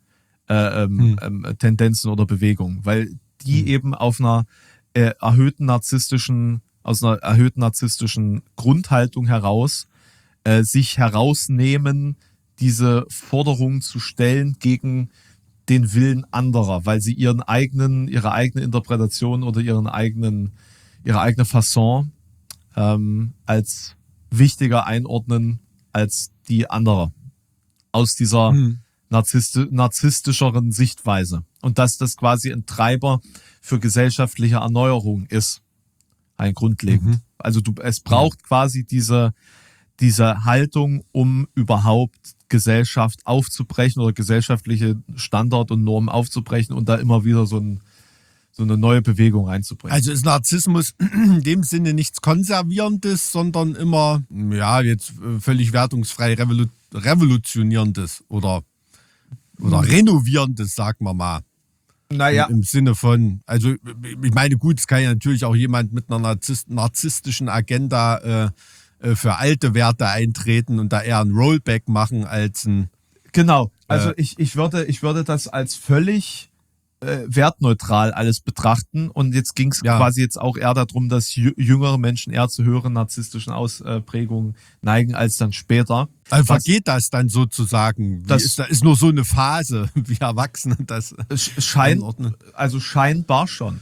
Tendenzen oder Bewegungen, weil die eben aus einer erhöhten narzisstischen Grundhaltung heraus sich herausnehmen, diese Forderungen zu stellen gegen den Willen anderer, weil sie ihre eigene Interpretation oder ihre eigene Fasson als wichtiger einordnen als die anderer. Aus dieser narzisstischeren Sichtweise. Und dass das quasi ein Treiber für gesellschaftliche Erneuerung ist. Ein grundlegend. Also es braucht quasi diese Haltung, um überhaupt Gesellschaft aufzubrechen oder gesellschaftliche Standard und Normen aufzubrechen und da immer wieder so eine neue Bewegung reinzubringen. Also ist Narzissmus in dem Sinne nichts Konservierendes, sondern immer, ja, jetzt völlig wertungsfrei Revolutionierendes oder Renovierendes, sagen wir mal. Naja. Im Sinne von, also ich meine, gut, es kann ja natürlich auch jemand mit einer narzisstischen Agenda für alte Werte eintreten und da eher ein Rollback machen als ein... Genau, also ich würde das als völlig wertneutral alles betrachten und jetzt ging es quasi jetzt auch eher darum, dass jüngere Menschen eher zu höheren narzisstischen Ausprägungen neigen als dann später. Also vergeht das dann sozusagen? Das ist nur so eine Phase, wie Erwachsene das einordnen? Also scheinbar schon.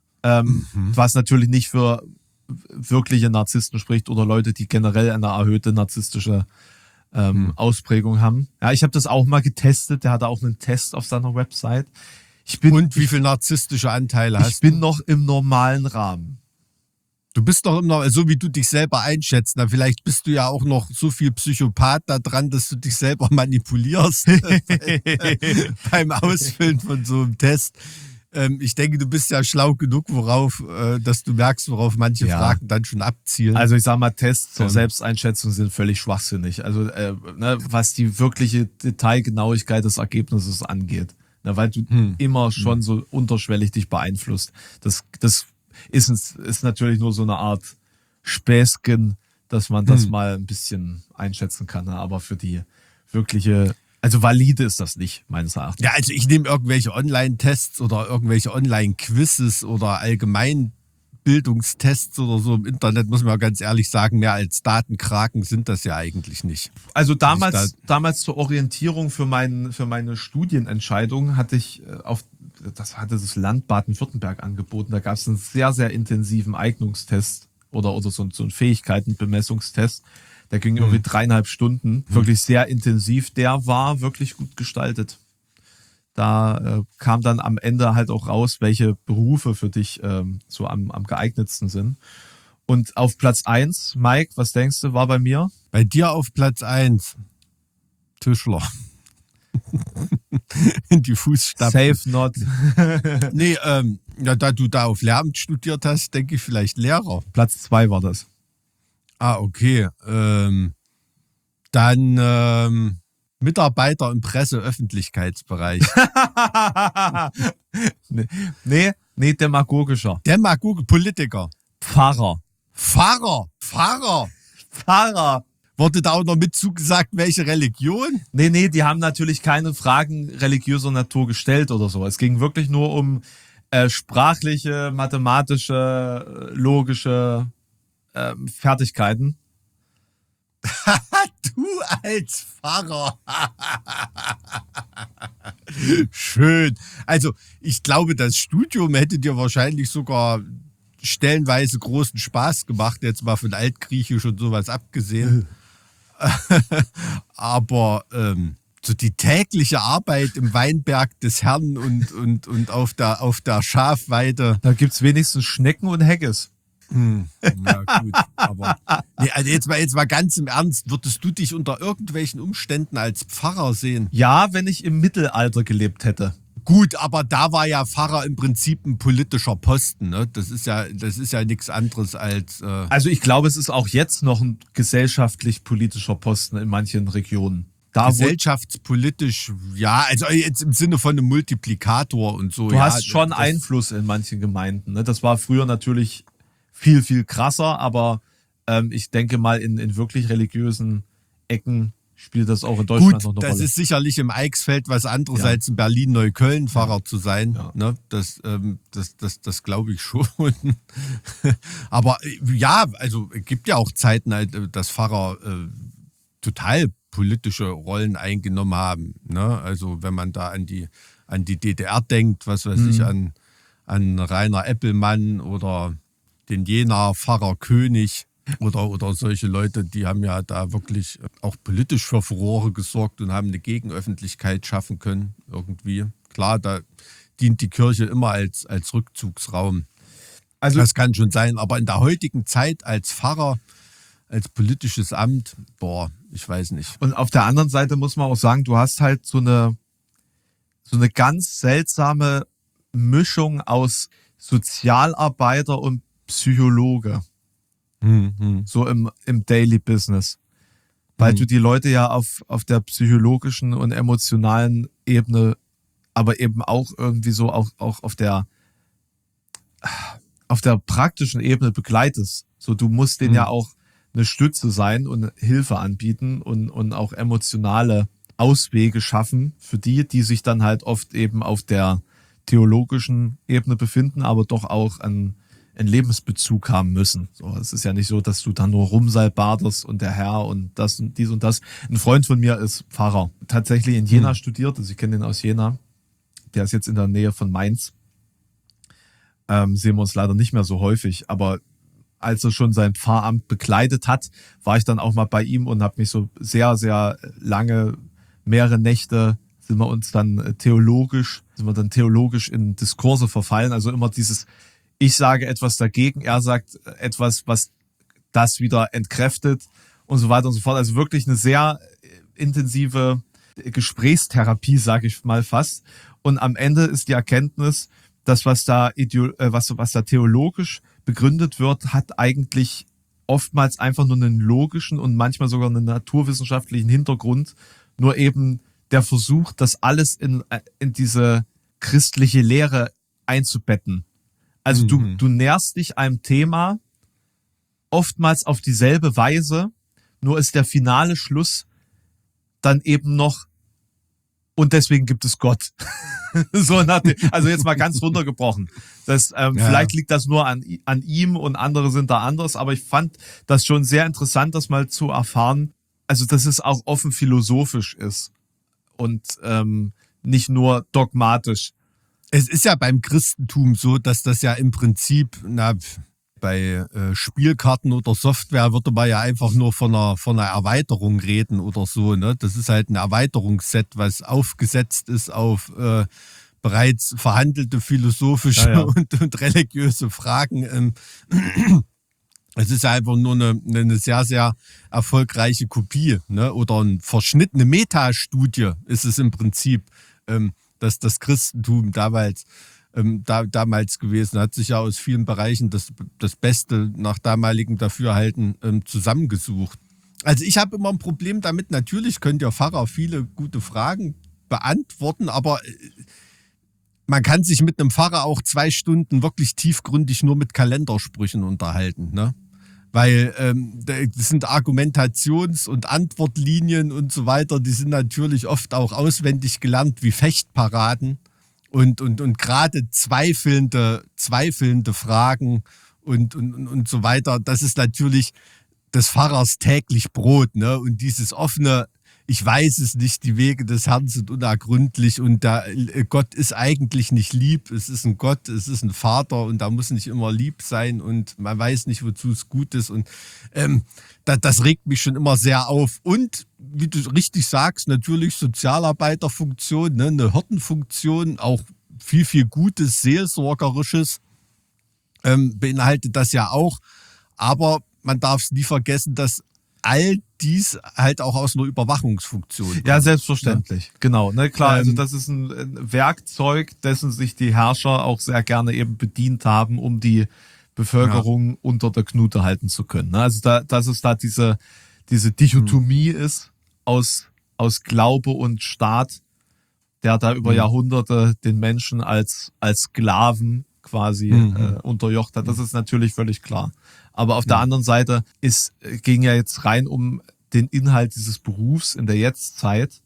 Was natürlich nicht für wirkliche Narzissten spricht oder Leute, die generell eine erhöhte narzisstische Ausprägung haben. Ja, ich habe das auch mal getestet. Der hatte auch einen Test auf seiner Website. Und wie viele narzisstische Anteile hast du? Ich bin noch im normalen Rahmen. Du bist doch immer, so wie du dich selber einschätzt. Na, vielleicht bist du ja auch noch so viel Psychopath da dran, dass du dich selber manipulierst beim Ausfüllen von so einem Test. Ich denke, du bist ja schlau genug, dass du merkst, worauf manche Ja. Fragen dann schon abzielen. Also ich sag mal, Tests zur Selbsteinschätzung sind völlig schwachsinnig. Also was die wirkliche Detailgenauigkeit des Ergebnisses angeht. Weil du immer schon so unterschwellig dich beeinflusst. Das ist natürlich nur so eine Art Späßchen, dass man das mal ein bisschen einschätzen kann. Ne? Aber für die wirkliche, also valide ist das nicht, meines Erachtens. Ja, also ich nehme irgendwelche Online-Tests oder irgendwelche Online-Quizzes oder Allgemeinbildungstests oder so im Internet, muss man ja ganz ehrlich sagen, mehr als Datenkraken sind das ja eigentlich nicht. Also damals zur Orientierung für meine Studienentscheidung hatte das Land Baden-Württemberg angeboten. Da gab es einen sehr, sehr intensiven Eignungstest oder so einen Fähigkeitenbemessungstest. Der ging irgendwie 3,5 Stunden, wirklich sehr intensiv. Der war wirklich gut gestaltet. Da kam dann am Ende halt auch raus, welche Berufe für dich so am geeignetsten sind. Und auf Platz 1, Mike, was denkst du, war bei mir? Bei dir auf Platz 1, Tischler. In die Fußstapfen. Safe not. Nee, ja, da du da auf Lehramt studiert hast, denke ich vielleicht Lehrer. Platz 2 war das. Ah, okay. Dann Mitarbeiter im Presse-Öffentlichkeitsbereich. Nee, demagogischer. Politiker. Pfarrer. Pfarrer. Wurde da auch noch mit zugesagt, welche Religion? Nee, die haben natürlich keine Fragen religiöser Natur gestellt oder so. Es ging wirklich nur um sprachliche, mathematische, logische Fertigkeiten. Du als Pfarrer. Schön. Also, ich glaube, das Studium hätte dir wahrscheinlich sogar stellenweise großen Spaß gemacht, jetzt mal von Altgriechisch und sowas abgesehen. Aber so die tägliche Arbeit im Weinberg des Herrn und auf der Schafweide. Da gibt's wenigstens Schnecken und Haggis. Ja, gut, aber nee, also jetzt mal ganz im Ernst, würdest du dich unter irgendwelchen Umständen als Pfarrer sehen? Ja, wenn ich im Mittelalter gelebt hätte. Gut, aber da war ja Pfarrer im Prinzip ein politischer Posten, ne? Das ist ja nichts anderes als Also ich glaube, es ist auch jetzt noch ein gesellschaftlich-politischer Posten in manchen Regionen. Da, wo gesellschaftspolitisch, ja, also jetzt im Sinne von einem Multiplikator und so. du ja, hast schon das- Einfluss in manchen Gemeinden. Ne? Das war früher natürlich viel, viel krasser, aber ich denke mal, in wirklich religiösen Ecken spielt das auch in Deutschland noch Gut, eine das Rolle. ist sicherlich im Eichsfeld was anderes Ja. als in Berlin-Neukölln Pfarrer zu sein. Ja. Ne? Das glaube ich schon. Aber ja, also es gibt ja auch Zeiten, dass Pfarrer total politische Rollen eingenommen haben. Ne? Also wenn man da an die DDR denkt, was weiß ich, an Rainer Eppelmann oder den Jenaer Pfarrer König. Oder solche Leute, die haben ja da wirklich auch politisch für Furore gesorgt und haben eine Gegenöffentlichkeit schaffen können, irgendwie. Klar, da dient die Kirche immer als Rückzugsraum. Also Das kann schon sein, aber in der heutigen Zeit als Pfarrer, als politisches Amt, ich weiß nicht. und auf der anderen Seite muss man auch sagen, du hast halt so eine ganz seltsame Mischung aus Sozialarbeiter und Psychologe. So im Daily Business. Weil du die Leute ja auf der psychologischen und emotionalen Ebene, aber eben auch irgendwie so auch auf der praktischen Ebene begleitest. So, du musst denen ja auch eine Stütze sein und Hilfe anbieten und auch emotionale Auswege schaffen für die sich dann halt oft eben auf der theologischen Ebene befinden, aber doch auch einen Lebensbezug haben müssen. So, es ist ja nicht so, dass du dann nur rumsalbartest und der Herr und das und dies und das. Ein Freund von mir ist Pfarrer. Tatsächlich in Jena studiert, also ich kenne den aus Jena. Der ist jetzt in der Nähe von Mainz. Sehen wir uns leider nicht mehr so häufig, aber als er schon sein Pfarramt bekleidet hat, war ich dann auch mal bei ihm und habe mich so sehr, sehr lange, mehrere Nächte sind wir dann theologisch in Diskurse verfallen. Also immer dieses, ich sage etwas dagegen, er sagt etwas, was das wieder entkräftet und so weiter und so fort. Also wirklich eine sehr intensive Gesprächstherapie, sage ich mal fast. Und am Ende ist die Erkenntnis, das, was da was da theologisch begründet wird, hat eigentlich oftmals einfach nur einen logischen und manchmal sogar einen naturwissenschaftlichen Hintergrund. Nur eben der Versuch, das alles in diese christliche Lehre einzubetten. Also du näherst dich einem Thema oftmals auf dieselbe Weise, nur ist der finale Schluss dann eben noch und deswegen gibt es Gott. So also jetzt mal ganz runtergebrochen. Vielleicht liegt das nur an ihm und andere sind da anders, aber ich fand das schon sehr interessant, das mal zu erfahren, also dass es auch offen philosophisch ist und nicht nur dogmatisch. Es ist ja beim Christentum so, dass das ja im Prinzip, bei Spielkarten oder Software würde man ja einfach nur von einer Erweiterung reden oder so. Ne? Das ist halt ein Erweiterungsset, was aufgesetzt ist auf bereits verhandelte philosophische und religiöse Fragen. Es ist ja einfach nur eine sehr, sehr erfolgreiche Kopie, ne? Oder ein Verschnitt, eine Metastudie ist es im Prinzip, dass das Christentum damals gewesen hat, sich ja aus vielen Bereichen das Beste nach damaligem Dafürhalten zusammengesucht. Also ich habe immer ein Problem damit, natürlich könnt ihr Pfarrer viele gute Fragen beantworten, aber man kann sich mit einem Pfarrer auch 2 Stunden wirklich tiefgründig nur mit Kalendersprüchen unterhalten, ne? Weil das sind Argumentations- und Antwortlinien und so weiter, die sind natürlich oft auch auswendig gelernt wie Fechtparaden und gerade zweifelnde Fragen und so weiter. Das ist natürlich des Pfarrers täglich Brot, ne? Und dieses offene, ich weiß es nicht, die Wege des Herrn sind unergründlich und Gott ist eigentlich nicht lieb, es ist ein Gott, es ist ein Vater und da muss nicht immer lieb sein und man weiß nicht, wozu es gut ist und das regt mich schon immer sehr auf und wie du richtig sagst, natürlich Sozialarbeiterfunktion, ne, eine Hirtenfunktion, auch viel, viel Gutes, Seelsorgerisches beinhaltet das ja auch, aber man darf es nie vergessen, dass all dies halt auch aus einer Überwachungsfunktion kommt. Ja, selbstverständlich. Ja. Genau. Ne, klar, also das ist ein Werkzeug, dessen sich die Herrscher auch sehr gerne eben bedient haben, um die Bevölkerung unter der Knute halten zu können. Ne? Also dass es da diese Dichotomie ist aus Glaube und Staat, der da über Jahrhunderte den Menschen als Sklaven quasi unterjocht hat. Das ist natürlich völlig klar. Aber auf der anderen Seite ging ja jetzt rein um den Inhalt dieses Berufs in der Jetztzeit.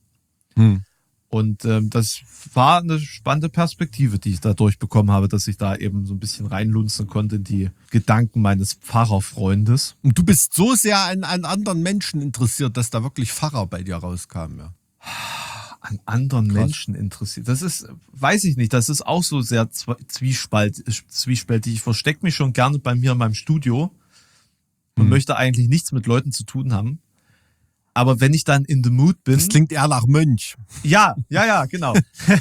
Und das war eine spannende Perspektive, die ich dadurch bekommen habe, dass ich da eben so ein bisschen reinlunzen konnte in die Gedanken meines Pfarrerfreundes. Und du bist so sehr an anderen Menschen interessiert, dass da wirklich Pfarrer bei dir rauskamen, ja. An anderen Menschen interessiert. Das ist, weiß ich nicht, das ist auch so sehr zwiespältig. Ich verstecke mich schon gerne bei mir in meinem Studio und möchte eigentlich nichts mit Leuten zu tun haben. Aber wenn ich dann in the mood bin... Das klingt eher nach Mönch. Ja, genau.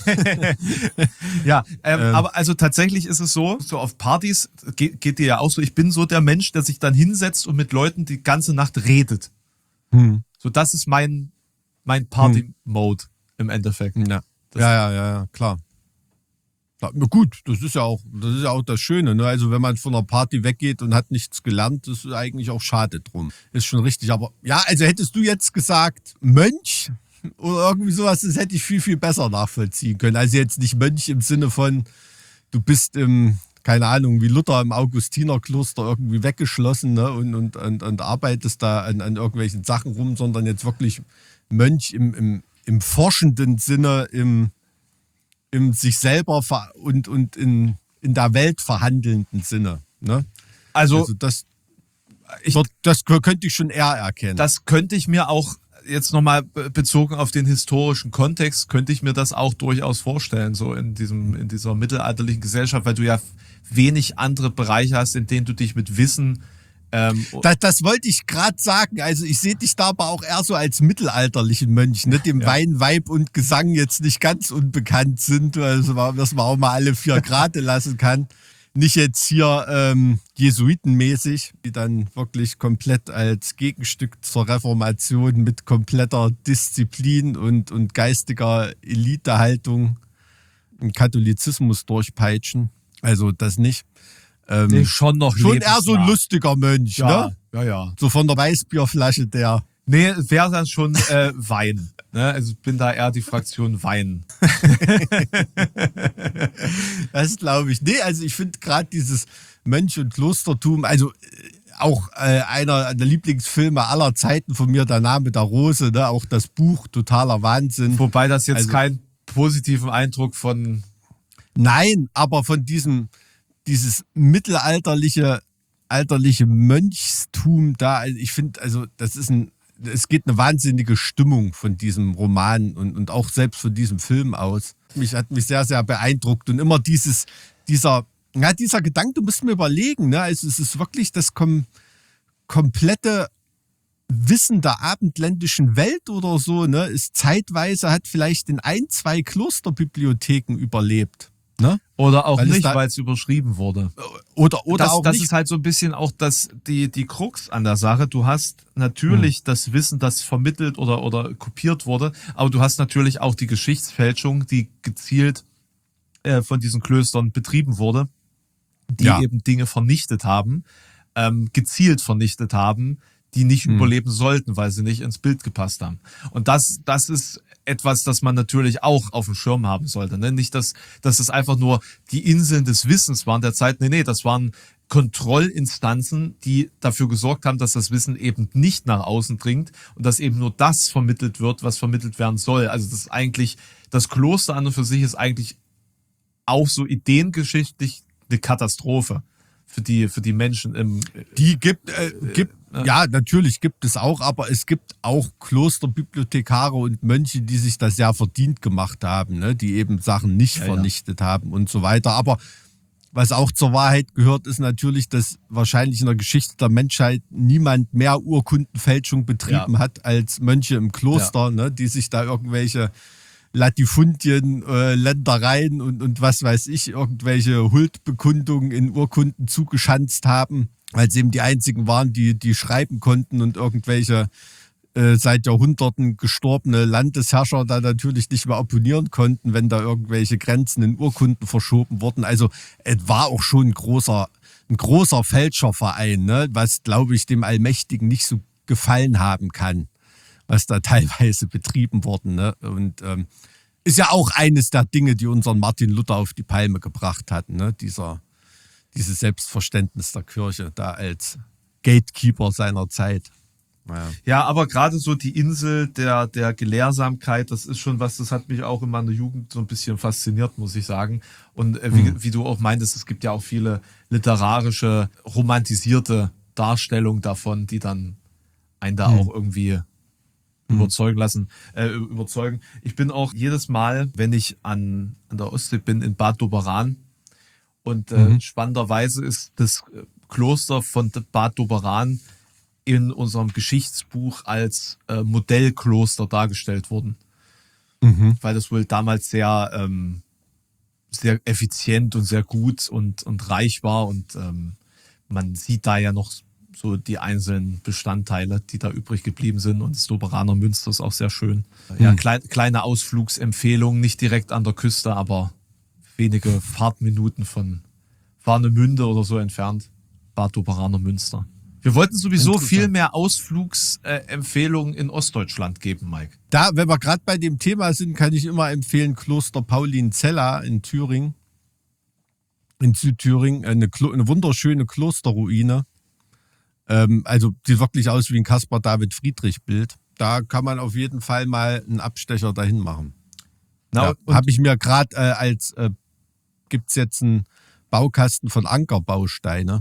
Aber also tatsächlich ist es so auf Partys, geht dir ja auch so, ich bin so der Mensch, der sich dann hinsetzt und mit Leuten die ganze Nacht redet. So, das ist mein Party-Mode im Endeffekt. Ja, klar. Ja, gut, das ist ja auch das Schöne. Ne? Also wenn man von einer Party weggeht und hat nichts gelernt, das ist eigentlich auch schade drum. Ist schon richtig. Aber ja, also hättest du jetzt gesagt Mönch oder irgendwie sowas, das hätte ich viel, viel besser nachvollziehen können. Also jetzt nicht Mönch im Sinne von, du bist keine Ahnung, wie Luther im Augustinerkloster irgendwie weggeschlossen, ne? und arbeitest da an irgendwelchen Sachen rum, sondern jetzt wirklich Mönch im forschenden Sinne, im sich selber und in der Welt verhandelnden Sinne. Ne? Also das könnte ich schon eher erkennen. Das könnte ich mir auch, jetzt nochmal bezogen auf den historischen Kontext, könnte ich mir das auch durchaus vorstellen, so in dieser mittelalterlichen Gesellschaft, weil du ja wenig andere Bereiche hast, in denen du dich mit Wissen das wollte ich gerade sagen. Also ich sehe dich da aber auch eher so als mittelalterlichen Mönch, ne? Dem Wein, Weib und Gesang jetzt nicht ganz unbekannt sind, also, dass man auch mal alle 4 Grade lassen kann. Nicht jetzt hier jesuitenmäßig, die dann wirklich komplett als Gegenstück zur Reformation mit kompletter Disziplin und geistiger Elitehaltung den Katholizismus durchpeitschen. Also das nicht. Nee, schon noch Schon eher so ein lebensnah. lustiger Mönch, Ja, ne? ja. So von der Weißbierflasche der. Nee, wäre dann schon Wein. Ne? Also ich bin da eher die Fraktion Wein. Das glaube ich. Nee, also ich finde gerade dieses Mönch- und Klostertum, also auch einer der Lieblingsfilme aller Zeiten von mir, Der Name der Rose, ne? Auch das Buch, totaler Wahnsinn. Wobei das jetzt Also- keinen positiven Eindruck von... Nein, aber von dieses mittelalterliche Mönchstum da, also ich finde, also es geht eine wahnsinnige Stimmung von diesem Roman und auch selbst von diesem Film aus. Hat mich sehr, sehr beeindruckt und immer dieser Gedanke, du musst mir überlegen, ne? Also es ist wirklich das komplette Wissen der abendländischen Welt oder so, ne? Ist zeitweise, hat vielleicht in 2 Klosterbibliotheken überlebt. Ne? Oder auch Weil es nicht, da- weil es überschrieben wurde. Oder das auch das nicht. ist halt so ein bisschen auch die Krux an der Sache. Du hast natürlich das Wissen, das vermittelt oder kopiert wurde, aber du hast natürlich auch die Geschichtsfälschung, die gezielt von diesen Klöstern betrieben wurde, die Ja. eben Dinge vernichtet haben, gezielt vernichtet haben, die nicht überleben sollten, weil sie nicht ins Bild gepasst haben. Und das ist etwas, das man natürlich auch auf dem Schirm haben sollte. Ne? Nicht, dass es einfach nur die Inseln des Wissens waren der Zeit. Nee, das waren Kontrollinstanzen, die dafür gesorgt haben, dass das Wissen eben nicht nach außen dringt und dass eben nur das vermittelt wird, was vermittelt werden soll. Also das Kloster an und für sich ist eigentlich auch so ideengeschichtlich eine Katastrophe für die Menschen im... Die gibt, ja, natürlich gibt es auch, aber es gibt auch Klosterbibliothekare und Mönche, die sich das ja verdient gemacht haben, ne? Die eben Sachen nicht vernichtet haben und so weiter. Aber was auch zur Wahrheit gehört, ist natürlich, dass wahrscheinlich in der Geschichte der Menschheit niemand mehr Urkundenfälschung betrieben hat als Mönche im Kloster, ne? Die sich da irgendwelche Latifundien, Ländereien und was weiß ich, irgendwelche Huldbekundungen in Urkunden zugeschanzt haben, weil sie eben die einzigen waren, die schreiben konnten und irgendwelche seit Jahrhunderten gestorbene Landesherrscher da natürlich nicht mehr opponieren konnten, wenn da irgendwelche Grenzen in Urkunden verschoben wurden. Also es war auch schon ein großer Fälscherverein, ne? Was, glaube ich, dem Allmächtigen nicht so gefallen haben kann, was da teilweise betrieben worden. Ne? Und ist ja auch eines der Dinge, die unseren Martin Luther auf die Palme gebracht hatten. Ne? Dieses Selbstverständnis der Kirche da als Gatekeeper seiner Zeit. Ja, aber gerade so die Insel der Gelehrsamkeit, das ist schon was, das hat mich auch in meiner Jugend so ein bisschen fasziniert, muss ich sagen. Und wie du auch meintest, es gibt ja auch viele literarische, romantisierte Darstellungen davon, die dann einen da auch irgendwie überzeugen. Ich bin auch jedes Mal, wenn ich an der Ostsee bin, in Bad Doberan. Und spannenderweise ist das Kloster von Bad Doberan in unserem Geschichtsbuch als Modellkloster dargestellt worden. Weil das wohl damals sehr, sehr effizient und sehr gut und reich war. Und man sieht da ja noch so die einzelnen Bestandteile, die da übrig geblieben sind. Und das Doberaner Münster ist auch sehr schön. Ja, kleine Ausflugsempfehlung, nicht direkt an der Küste, aber wenige Fahrtminuten von Warnemünde oder so entfernt. Bad Doberaner Münster. Wir wollten sowieso viel mehr Ausflugsempfehlungen in Ostdeutschland geben, Mike. Da, wenn wir gerade bei dem Thema sind, kann ich immer empfehlen, Kloster Paulinzella in Thüringen, in Südthüringen, eine wunderschöne Klosterruine. Also sieht wirklich aus wie ein Caspar David Friedrich Bild. Da kann man auf jeden Fall mal einen Abstecher dahin machen. Ja, habe ich mir gerade gibt es jetzt einen Baukasten von Ankerbausteine.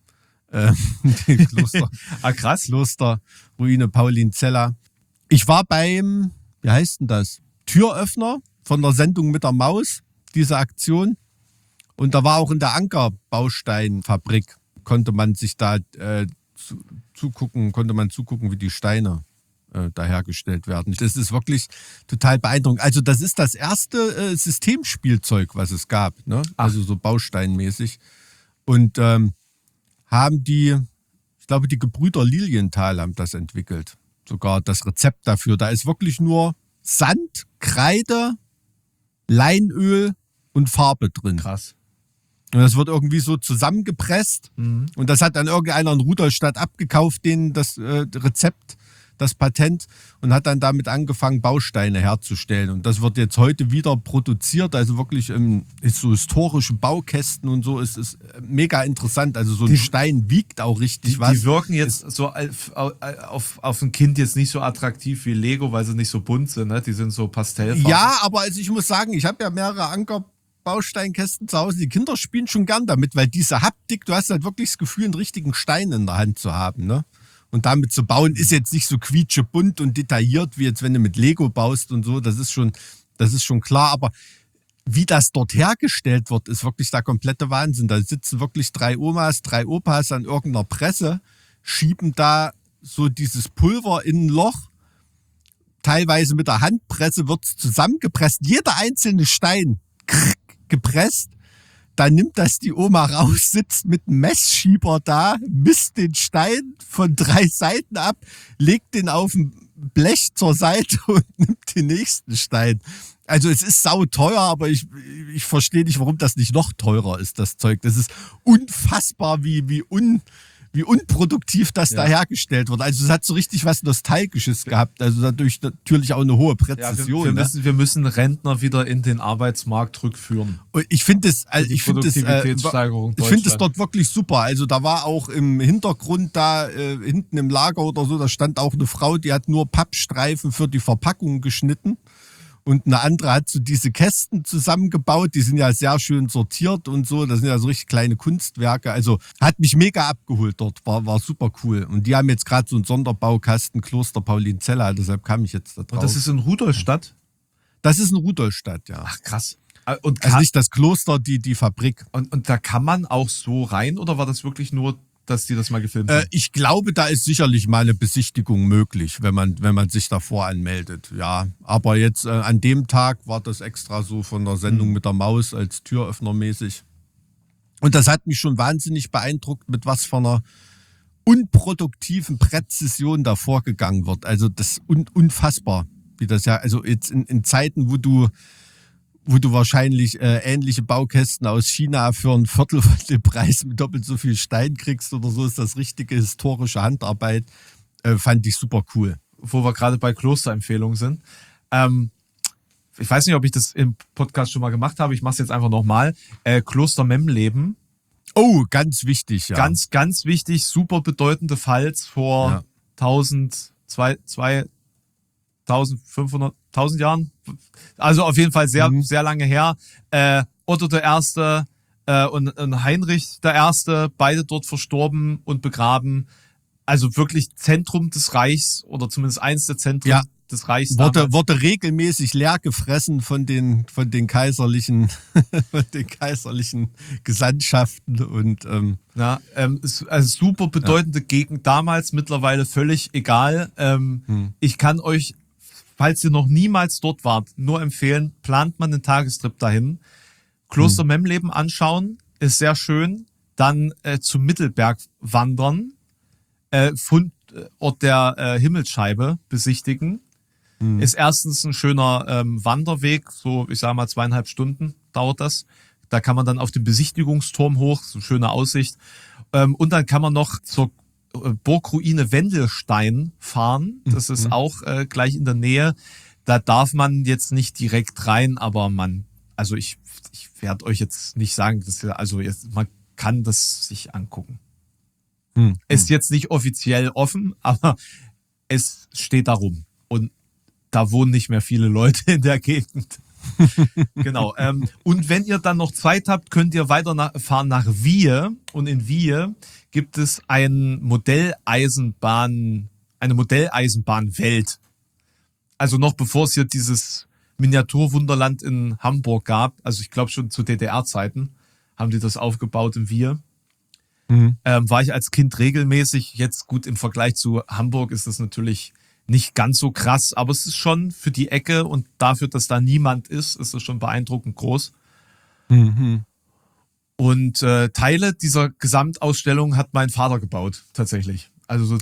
Kloster, krass. Klosterruine Paulinzella. Ich war beim, wie heißt denn das? Türöffner von der Sendung mit der Maus, diese Aktion. Und da war auch in der Ankerbausteinfabrik, konnte man sich da zugucken, wie die Steine da hergestellt werden. Das ist wirklich total beeindruckend. Also das ist das erste Systemspielzeug, was es gab, ne? Also so bausteinmäßig. Und haben ich glaube, die Gebrüder Lilienthal haben das entwickelt. Sogar das Rezept dafür. Da ist wirklich nur Sand, Kreide, Leinöl und Farbe drin. Krass. Und das wird irgendwie so zusammengepresst. Mhm. Und das hat dann irgendeiner in Rudolstadt abgekauft, denen das Rezept, das Patent, und hat dann damit angefangen, Bausteine herzustellen. Und das wird jetzt heute wieder produziert, also wirklich so historische Baukästen und so. Es ist mega interessant. Also so ein Stein wiegt auch richtig was. Die wirken jetzt so auf ein Kind jetzt nicht so attraktiv wie Lego, weil sie nicht so bunt sind, ne? Die sind so pastellfarben. Ja, aber also ich muss sagen, ich habe ja mehrere Anker-Bausteinkästen zu Hause. Die Kinder spielen schon gern damit, weil diese Haptik, du hast halt wirklich das Gefühl, einen richtigen Stein in der Hand zu haben, ne? Und damit zu bauen ist jetzt nicht so quietschebunt und detailliert, wie jetzt, wenn du mit Lego baust und so. Das ist schon klar. Aber wie das dort hergestellt wird, ist wirklich der komplette Wahnsinn. Da sitzen wirklich 3 Omas, 3 Opas an irgendeiner Presse, schieben da so dieses Pulver in ein Loch. Teilweise mit der Handpresse wird es zusammengepresst. Jeder einzelne Stein gepresst. Dann nimmt das die Oma raus, sitzt mit einem Messschieber da, misst den Stein von 3 Seiten ab, legt den auf ein Blech zur Seite und nimmt den nächsten Stein. Also es ist sauteuer, aber ich verstehe nicht, warum das nicht noch teurer ist, das Zeug. Das ist unfassbar, wie unproduktiv das da hergestellt wird. Also es hat so richtig was Nostalgisches gehabt. Also dadurch natürlich auch eine hohe Präzision. Wir müssen Rentner wieder in den Arbeitsmarkt rückführen. Und ich finde es Produktivitätssteigerung dort wirklich super. Also da war auch im Hintergrund da hinten im Lager oder so, da stand auch eine Frau, die hat nur Pappstreifen für die Verpackung geschnitten. Und eine andere hat so diese Kästen zusammengebaut. Die sind ja sehr schön sortiert und so. Das sind ja so richtig kleine Kunstwerke. Also hat mich mega abgeholt dort. War super cool. Und die haben jetzt gerade so einen Sonderbaukasten Kloster Paulinzella. Deshalb kam ich jetzt da drauf. Und das ist in Rudolstadt? Das ist in Rudolstadt, ja. Ach, krass. Und also nicht das Kloster, die Fabrik. Und da kann man auch so rein? Oder war das wirklich nur, dass die das mal gefilmt haben? Ich glaube, da ist sicherlich mal eine Besichtigung möglich, wenn man sich davor anmeldet. Ja, aber jetzt an dem Tag war das extra so von der Sendung mit der Maus als Türöffner mäßig. Und das hat mich schon wahnsinnig beeindruckt, mit was von einer unproduktiven Präzision da vorgegangen wird. Also das ist unfassbar, wie das ja, also jetzt in Zeiten, wo du wahrscheinlich ähnliche Baukästen aus China für ein Viertel von dem Preis mit doppelt so viel Stein kriegst oder so, ist das richtige historische Handarbeit. Fand ich super cool. Wo wir gerade bei Klosterempfehlungen sind. Ich weiß nicht, ob ich das im Podcast schon mal gemacht habe. Ich mache es jetzt einfach nochmal. Kloster Memleben. Oh, ganz wichtig, ja. Ganz, ganz wichtig. Super bedeutende Pfalz vor 1500, 1000 Jahren. Also auf jeden Fall sehr, sehr lange her. Otto der Erste und Heinrich der Erste, beide dort verstorben und begraben. Also wirklich Zentrum des Reichs oder zumindest eins der Zentren des Reichs. Wurde regelmäßig leer gefressen von den kaiserlichen, Gesandtschaften und also super bedeutende Gegend damals, mittlerweile völlig egal. Ich kann euch, falls ihr noch niemals dort wart, nur empfehlen, plant man einen Tagestrip dahin. Kloster Memleben anschauen, ist sehr schön. Dann zum Mittelberg wandern, Fundort der Himmelsscheibe besichtigen. Ist erstens ein schöner Wanderweg, so ich sage mal 2,5 Stunden dauert das. Da kann man dann auf den Besichtigungsturm hoch, so schöne Aussicht. Und dann kann man noch zur Burgruine Wendelstein fahren. Das ist auch gleich in der Nähe. Da darf man jetzt nicht direkt rein, aber ich werde euch jetzt nicht sagen, man kann das sich angucken. Ist jetzt nicht offiziell offen, aber es steht da rum. Und da wohnen nicht mehr viele Leute in der Gegend. Genau. Und wenn ihr dann noch Zeit habt, könnt ihr weiterfahren nach Wiehe. Und in Wiehe gibt es eine Modelleisenbahnwelt. Also noch bevor es hier dieses Miniaturwunderland in Hamburg gab, also ich glaube schon zu DDR-Zeiten, haben die das aufgebaut in Wiehe. War ich als Kind regelmäßig. Jetzt gut, im Vergleich zu Hamburg ist das natürlich nicht ganz so krass, aber es ist schon für die Ecke und dafür, dass da niemand ist es schon beeindruckend groß. Und Teile dieser Gesamtausstellung hat mein Vater gebaut, tatsächlich. Also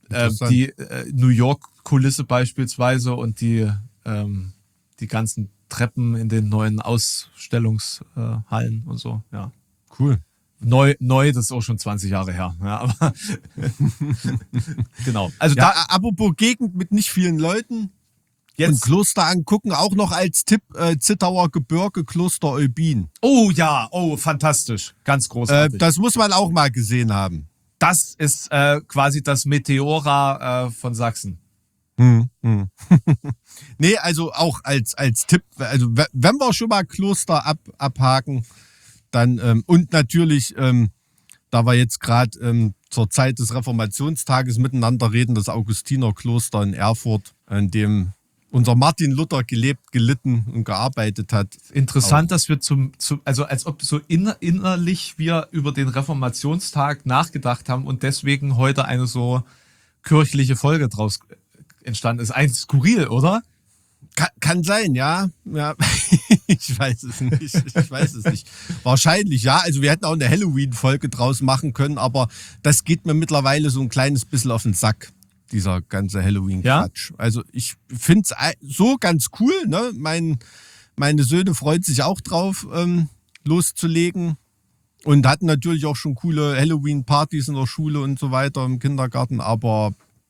die New York-Kulisse beispielsweise und die ganzen Treppen in den neuen Ausstellungshallen und so, ja. Cool. Neu, das ist auch schon 20 Jahre her. Ja, aber genau. Also Ja, da apropos Gegend mit nicht vielen Leuten und jetzt. Kloster angucken, auch noch als Tipp Zittauer Gebirge, Kloster Eubin. Oh ja, fantastisch. Ganz großartig. Das muss man auch mal gesehen haben. Das ist quasi das Meteora von Sachsen. Nee, also auch als Tipp, also wenn wir schon mal Kloster abhaken, dann und natürlich, da wir jetzt gerade zur Zeit des Reformationstages miteinander reden, das Augustinerkloster in Erfurt, in dem unser Martin Luther gelebt, gelitten und gearbeitet hat. Interessant, dass wir also als ob so innerlich wir über den Reformationstag nachgedacht haben und deswegen heute eine so kirchliche Folge draus entstanden ist. Eigentlich skurril, oder? Kann sein, ja. Ich weiß es nicht. Wahrscheinlich, ja. Also wir hätten auch eine Halloween-Folge draus machen können, aber das geht mir mittlerweile so ein kleines bisschen auf den Sack, dieser ganze Halloween-Quatsch. Ja? Also ich finde es so ganz cool, ne? Meine Söhne freuen sich auch drauf, loszulegen und hatten natürlich auch schon coole Halloween-Partys in der Schule und so weiter im Kindergarten, aber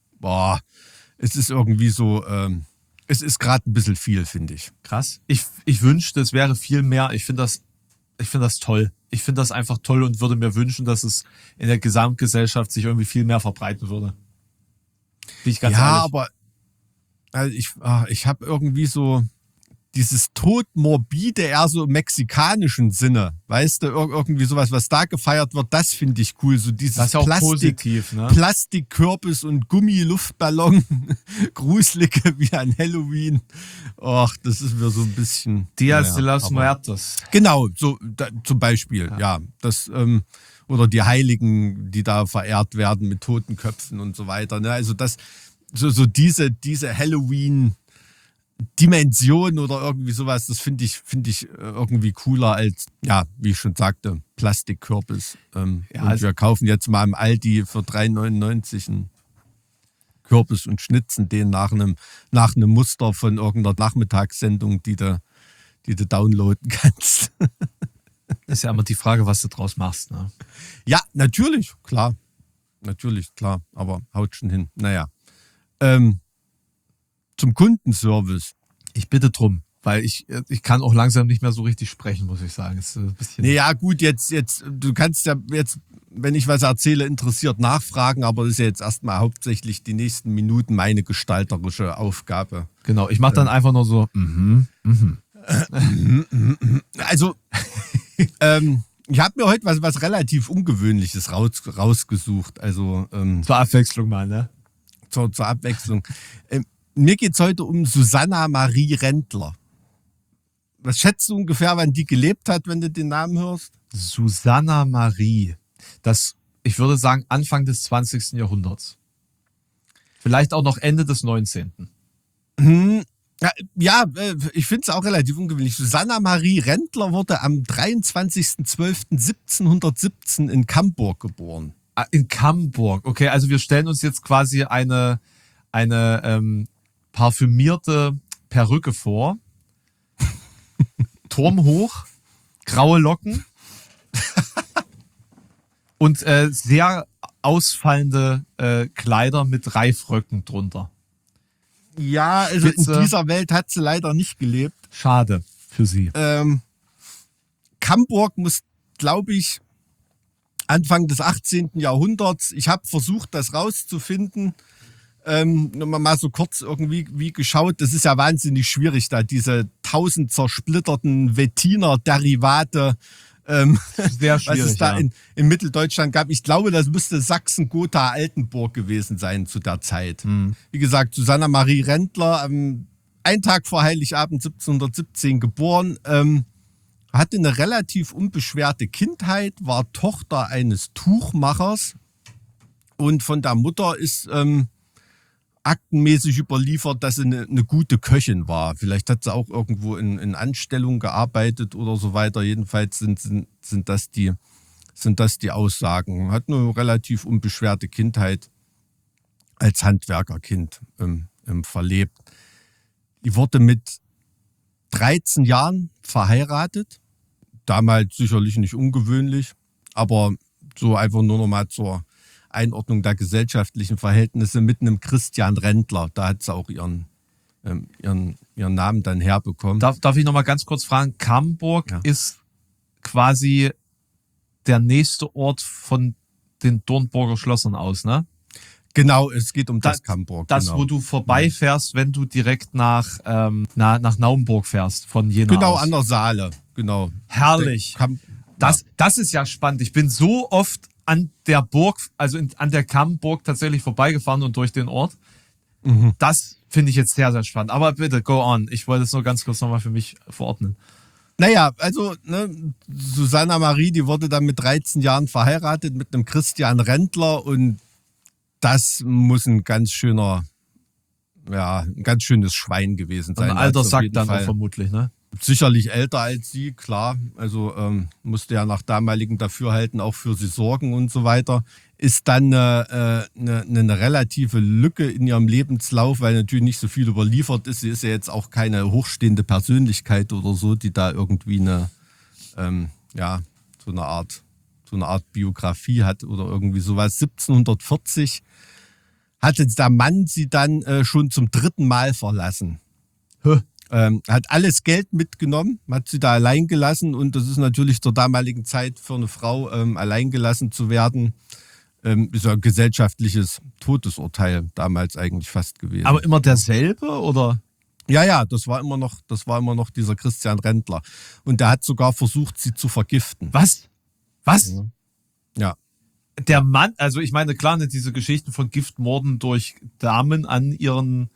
es ist irgendwie so... Es ist gerade ein bisschen viel, finde ich. Krass. Ich wünschte, es wäre viel mehr. Ich finde das toll. Ich finde das einfach toll und würde mir wünschen, dass es in der Gesamtgesellschaft sich irgendwie viel mehr verbreiten würde. Bin ich ganz ehrlich. Aber also ich habe irgendwie so dieses Todmorbide eher so im mexikanischen Sinne. Weißt du, irgendwie sowas, was da gefeiert wird, das finde ich cool. So dieses das ist auch positiv, ne? Plastikkürbis und Gummiluftballon, gruselige wie an Halloween. Och, das ist mir so ein bisschen... Dias de los Muertos. Genau, so zum Beispiel, ja. Das, oder die Heiligen, die da verehrt werden mit Totenköpfen und so weiter. Ne? Also das, so diese Halloween... Dimension oder irgendwie sowas, das finde ich irgendwie cooler als, ja, wie ich schon sagte, Plastikkürbis. Und wir kaufen jetzt mal im Aldi für 3,99 einen Kürbis und schnitzen den nach einem Muster von irgendeiner Nachmittagssendung, die du downloaden kannst. Ist ja immer die Frage, was du draus machst, ne? Ja, natürlich, klar. Aber haut schon hin. Naja. Zum Kundenservice. Ich bitte drum, weil ich kann auch langsam nicht mehr so richtig sprechen, muss ich sagen. Ist ein bisschen naja, gut, jetzt, du kannst ja jetzt, wenn ich was erzähle, interessiert nachfragen, aber das ist ja jetzt erstmal hauptsächlich die nächsten Minuten meine gestalterische Aufgabe. Genau, ich mache dann einfach nur so, Also, ich habe mir heute was relativ Ungewöhnliches rausgesucht. Also, zur Abwechslung mal, ne? Zur Abwechslung. Mir geht es heute um Susanna Marie Rendler. Was schätzt du ungefähr, wann die gelebt hat, wenn du den Namen hörst? Susanna Marie. Ich würde sagen, Anfang des 20. Jahrhunderts. Vielleicht auch noch Ende des 19. Ja, ich finde es auch relativ ungewöhnlich. Susanna Marie Rendler wurde am 23.12.1717 in Camburg geboren. In Camburg, okay. Also wir stellen uns jetzt quasi eine parfümierte Perücke vor. Turm hoch, graue Locken und sehr ausfallende Kleider mit Reifröcken drunter. Ja, also in dieser Welt hat sie leider nicht gelebt. Schade für sie. Camburg muss, glaube ich, Anfang des 18. Jahrhunderts, ich habe versucht, das rauszufinden, mal so kurz irgendwie geschaut, das ist ja wahnsinnig schwierig, da diese 1000 zersplitterten Wettiner-Derivate, sehr schwierig, was es da in Mitteldeutschland gab. Ich glaube, das müsste Sachsen-Gotha-Altenburg gewesen sein zu der Zeit. Wie gesagt, Susanna Marie Rendler, einen Tag vor Heiligabend 1717 geboren, hatte eine relativ unbeschwerte Kindheit, war Tochter eines Tuchmachers und von der Mutter ist aktenmäßig überliefert, dass sie eine gute Köchin war. Vielleicht hat sie auch irgendwo in Anstellung gearbeitet oder so weiter. Jedenfalls sind das die Aussagen. Hat eine relativ unbeschwerte Kindheit als Handwerkerkind verlebt. Die wurde mit 13 Jahren verheiratet. Damals sicherlich nicht ungewöhnlich, aber so einfach nur noch mal zur Einordnung der gesellschaftlichen Verhältnisse mit einem Christian Rendler. Da hat sie auch ihren Namen dann herbekommen. Darf ich noch mal ganz kurz fragen? Camburg ist quasi der nächste Ort von den Dornburger Schlössern aus, ne? Genau, es geht um das Camburg. Das, genau. wo du vorbeifährst, wenn du direkt nach Naumburg fährst, von Jena Genau, aus. an der Saale, genau. Herrlich. Das ist ja spannend. Ich bin so oft an der Burg, also an der Camburg tatsächlich vorbeigefahren und durch den Ort. Das finde ich jetzt sehr, sehr spannend. Aber bitte, go on. Ich wollte es nur ganz kurz nochmal für mich verordnen. Naja, also Susanna Marie, die wurde dann mit 13 Jahren verheiratet mit einem Christian Rendler und das muss ein ganz schönes Schwein gewesen sein. Ein alter Also auf Sack jeden dann Fall. auch vermutlich, ne? Sicherlich älter als sie, klar. Also musste ja nach damaligem Dafürhalten auch für sie sorgen und so weiter. Ist dann eine relative Lücke in ihrem Lebenslauf, weil natürlich nicht so viel überliefert ist. Sie ist ja jetzt auch keine hochstehende Persönlichkeit oder so, die da irgendwie so eine Art Biografie hat oder irgendwie sowas. 1740 hatte der Mann sie dann schon zum 3. Mal verlassen. Hat alles Geld mitgenommen, hat sie da allein gelassen und das ist natürlich zur damaligen Zeit für eine Frau allein gelassen zu werden, ist ja ein gesellschaftliches Todesurteil damals eigentlich fast gewesen. Aber immer derselbe, oder? Ja, das war immer noch dieser Christian Rendler und der hat sogar versucht, sie zu vergiften. Was? Ja. Der Mann, also ich meine, klar, nicht diese Geschichten von Giftmorden durch Damen an ihren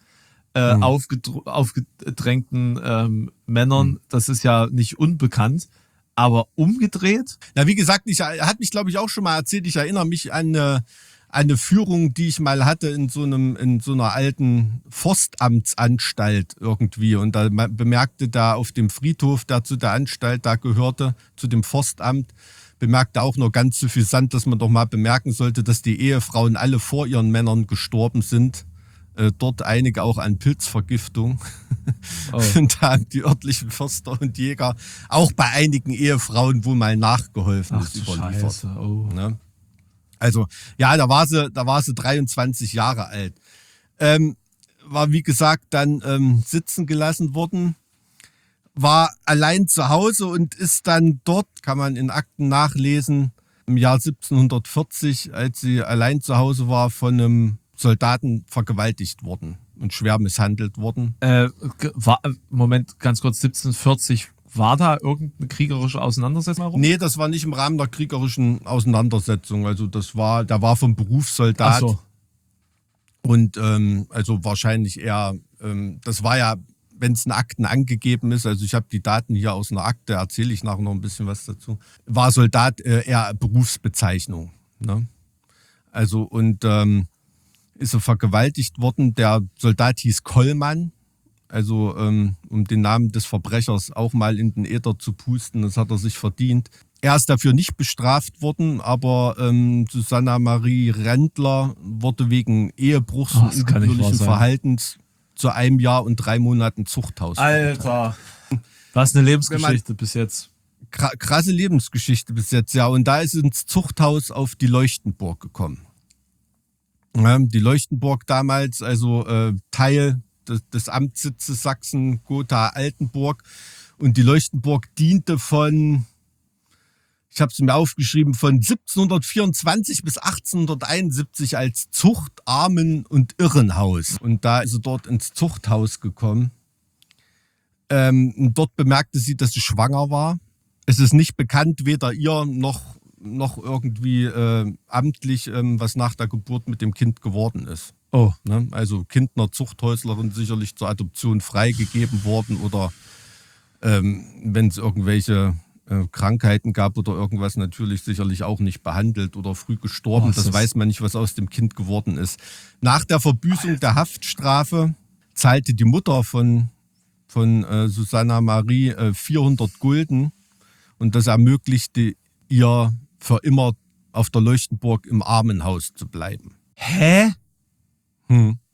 aufgedrängten Männern, das ist ja nicht unbekannt, aber umgedreht? Na, wie gesagt, er hat mich, glaube ich, auch schon mal erzählt, ich erinnere mich an eine Führung, die ich mal hatte in so einer alten Forstamtsanstalt irgendwie und da bemerkte da auf dem Friedhof, der zu der Anstalt da gehörte, zu dem Forstamt, bemerkte auch nur ganz suffisant, dass man doch mal bemerken sollte, dass die Ehefrauen alle vor ihren Männern gestorben sind. Dort einige auch an Pilzvergiftung. Oh. Und da haben die örtlichen Förster und Jäger auch bei einigen Ehefrauen wohl mal nachgeholfen. Ach, du Scheiße. Oh. Ne? Also, ja, da war sie 23 Jahre alt. War, wie gesagt, dann sitzen gelassen worden, war allein zu Hause und ist dann dort, kann man in Akten nachlesen, im Jahr 1740, als sie allein zu Hause war, von einem Soldaten vergewaltigt worden und schwer misshandelt worden. Moment, ganz kurz, 1740, war da irgendeine kriegerische Auseinandersetzung herum? Nee, das war nicht im Rahmen der kriegerischen Auseinandersetzung. Also der war vom Berufssoldat. Ach so. Und also wahrscheinlich eher, das war ja, wenn es in Akten angegeben ist, also ich habe die Daten hier aus einer Akte, erzähle ich nachher noch ein bisschen was dazu, war Soldat eher Berufsbezeichnung. Ne? Also und ist er vergewaltigt worden. Der Soldat hieß Kollmann, also um den Namen des Verbrechers auch mal in den Äther zu pusten, das hat er sich verdient. Er ist dafür nicht bestraft worden, aber Susanna Marie Rendler wurde wegen Ehebruchs und ungebührlichen Verhaltens zu 1 Jahr und 3 Monaten Zuchthaus. Alter, was eine Lebensgeschichte bis jetzt. Krasse Lebensgeschichte bis jetzt, ja. Und da ist ins Zuchthaus auf die Leuchtenburg gekommen. Die Leuchtenburg damals, also Teil des Amtssitzes Sachsen-Gotha-Altenburg. Und die Leuchtenburg diente von, ich habe es mir aufgeschrieben, von 1724 bis 1871 als Zucht-, Armen- und Irrenhaus. Und da ist sie dort ins Zuchthaus gekommen. Dort bemerkte sie, dass sie schwanger war. Es ist nicht bekannt, weder ihr noch irgendwie amtlich, was nach der Geburt mit dem Kind geworden ist. Oh. Ne? Also Kindner, Zuchthäuslerin sicherlich zur Adoption freigegeben worden oder wenn es irgendwelche Krankheiten gab oder irgendwas, natürlich sicherlich auch nicht behandelt oder früh gestorben. Das weiß man nicht, was aus dem Kind geworden ist. Nach der Verbüßung der Haftstrafe zahlte die Mutter von Susanna Marie 400 Gulden und das ermöglichte ihr für immer auf der Leuchtenburg im Armenhaus zu bleiben. Hä?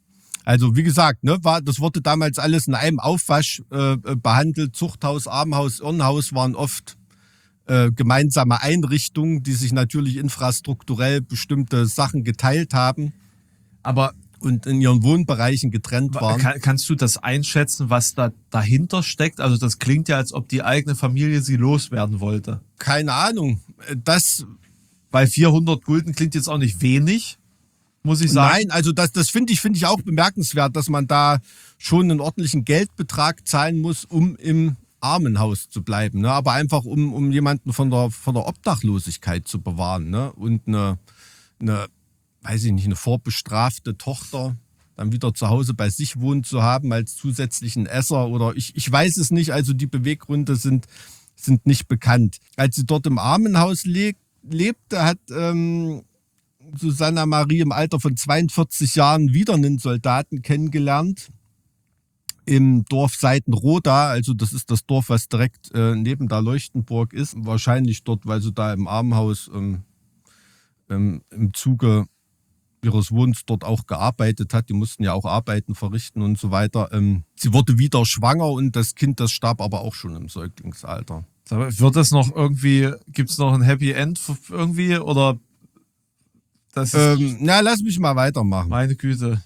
Also wie gesagt, ne, das wurde damals alles in einem Aufwasch behandelt. Zuchthaus, Armenhaus, Irrenhaus waren oft gemeinsame Einrichtungen, die sich natürlich infrastrukturell bestimmte Sachen geteilt haben Aber und in ihren Wohnbereichen getrennt waren. kannst du das einschätzen, was da dahinter steckt? Also das klingt ja, als ob die eigene Familie sie loswerden wollte. Keine Ahnung. Weil 400 Gulden klingt jetzt auch nicht wenig, muss ich sagen. Nein, also das finde ich auch bemerkenswert, dass man da schon einen ordentlichen Geldbetrag zahlen muss, um im Armenhaus zu bleiben. Ne? Aber einfach, um jemanden von der Obdachlosigkeit zu bewahren. Ne? Und eine, weiß ich nicht, eine vorbestrafte Tochter dann wieder zu Hause bei sich wohnen zu haben als zusätzlichen Esser oder ich weiß es nicht. Also die Beweggründe sind nicht bekannt. Als sie dort im Armenhaus lebte, hat Susanna Marie im Alter von 42 Jahren wieder einen Soldaten kennengelernt im Dorf Seitenroda. Also das ist das Dorf, was direkt neben der Leuchtenburg ist. Wahrscheinlich dort, weil sie da im Armenhaus im Zuge ihres Wohnens dort auch gearbeitet hat. Die mussten ja auch Arbeiten verrichten und so weiter. Sie wurde wieder schwanger und das Kind, das starb aber auch schon im Säuglingsalter. Wird das noch irgendwie, gibt es noch ein Happy End irgendwie oder das ist Lass mich mal weitermachen. meine Güte.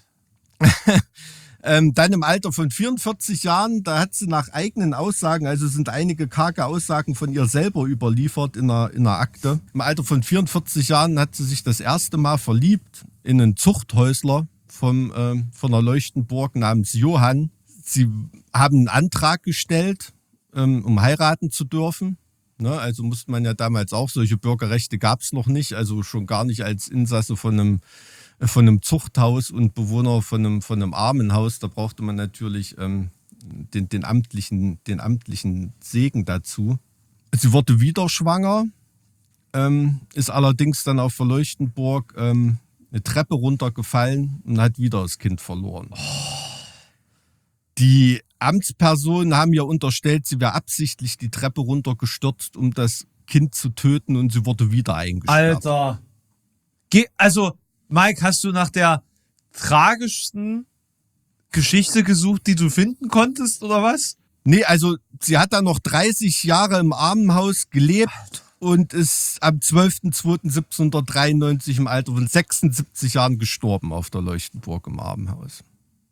Dann im Alter von 44 Jahren, da hat sie nach eigenen Aussagen, also sind einige karge Aussagen von ihr selber überliefert in einer Akte. Im Alter von 44 Jahren hat sie sich das erste Mal verliebt in einen Zuchthäusler von der Leuchtenburg namens Johann. Sie haben einen Antrag gestellt, um heiraten zu dürfen. Ne? Also musste man ja damals auch, solche Bürgerrechte gab es noch nicht, also schon gar nicht als Insasse von einem Zuchthaus und Bewohner von einem Armenhaus. Da brauchte man natürlich den amtlichen Segen dazu. Sie wurde wieder schwanger, ist allerdings dann auf der Leuchtenburg eine Treppe runtergefallen und hat wieder das Kind verloren. Die Amtspersonen haben ihr unterstellt, sie wäre absichtlich die Treppe runtergestürzt, um das Kind zu töten, und sie wurde wieder eingesperrt. Alter. Also, Mike, hast du nach der tragischsten Geschichte gesucht, die du finden konntest, oder was? Nee, also sie hat dann noch 30 Jahre im Armenhaus gelebt. Alter. Und ist am 12.02.1793 im Alter von 76 Jahren gestorben auf der Leuchtenburg im Armenhaus.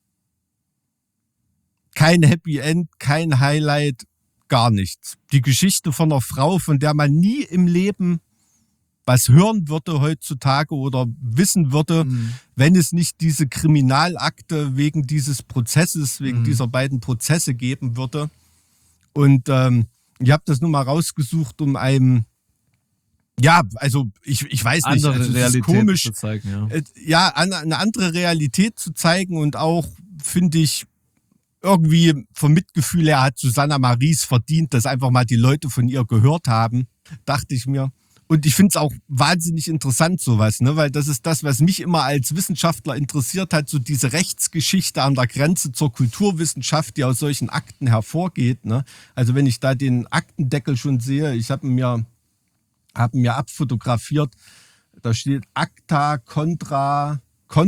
Kein Happy End, kein Highlight, gar nichts. Die Geschichte von einer Frau, von der man nie im Leben was hören würde heutzutage oder wissen würde, wenn es nicht diese Kriminalakte wegen dieses Prozesses, wegen dieser beiden Prozesse geben würde. Und ich habe das nur mal rausgesucht, um einem, ja, also ich weiß nicht, andere also Realität ist komisch, zu zeigen, eine andere Realität zu zeigen, und auch, finde ich, irgendwie vom Mitgefühl her hat Susanna Maries verdient, dass einfach mal die Leute von ihr gehört haben, dachte ich mir. Und ich finde es auch wahnsinnig interessant, sowas, ne? Weil das ist das, was mich immer als Wissenschaftler interessiert hat, so diese Rechtsgeschichte an der Grenze zur Kulturwissenschaft, die aus solchen Akten hervorgeht, ne? Also wenn ich da den Aktendeckel schon sehe, ich habe mir abfotografiert, da steht Acta contra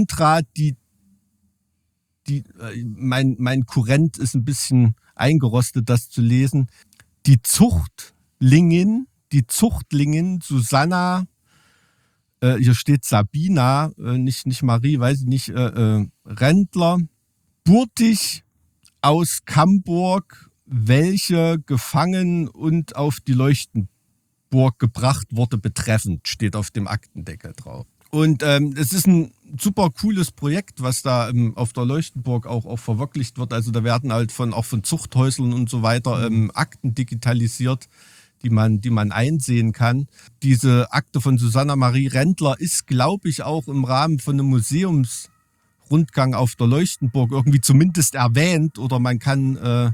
mein Kurrent ist ein bisschen eingerostet, das zu lesen. Die Zuchtlingin Susanna, hier steht Sabina, nicht Marie, weiß ich nicht, Rendler, Burtig aus Camburg, welche gefangen und auf die Leuchtenburg gebracht wurde, betreffend, steht auf dem Aktendeckel drauf. Und es ist ein super cooles Projekt, was da auf der Leuchtenburg auch verwirklicht wird. Also da werden halt auch von Zuchthäuslern und so weiter Akten digitalisiert, die man einsehen kann. Diese Akte von Susanna Marie Rendler ist, glaube ich, auch im Rahmen von einem Museumsrundgang auf der Leuchtenburg irgendwie zumindest erwähnt, oder man kann da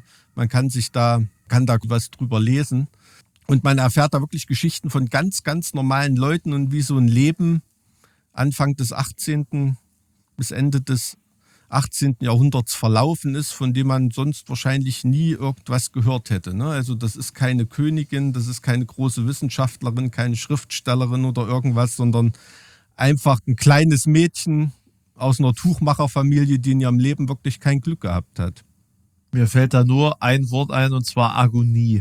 was drüber lesen. Und man erfährt da wirklich Geschichten von ganz, ganz normalen Leuten und wie so ein Leben Anfang des 18. bis Ende des 18. Jahrhunderts verlaufen ist, von dem man sonst wahrscheinlich nie irgendwas gehört hätte. Ne? Also das ist keine Königin, das ist keine große Wissenschaftlerin, keine Schriftstellerin oder irgendwas, sondern einfach ein kleines Mädchen aus einer Tuchmacherfamilie, die in ihrem Leben wirklich kein Glück gehabt hat. Mir fällt da nur ein Wort ein, und zwar Agonie.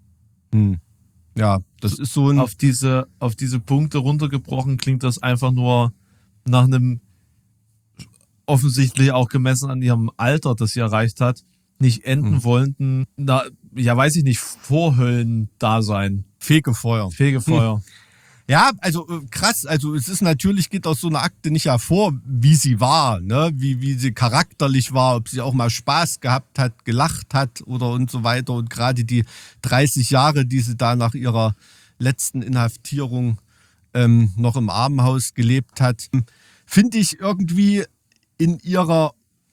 Ja, das ist so ein... Auf diese Punkte runtergebrochen klingt das einfach nur nach einem, offensichtlich auch gemessen an ihrem Alter, das sie erreicht hat, nicht enden wollenden, weiß ich nicht, Vorhöllen-Dasein. Fegefeuer. Ja, also krass, also es ist natürlich, geht aus so einer Akte nicht hervor, wie sie war, ne? Wie sie charakterlich war, ob sie auch mal Spaß gehabt hat, gelacht hat oder und so weiter. Und gerade die 30 Jahre, die sie da nach ihrer letzten Inhaftierung noch im Armenhaus gelebt hat, finde ich irgendwie in ihrer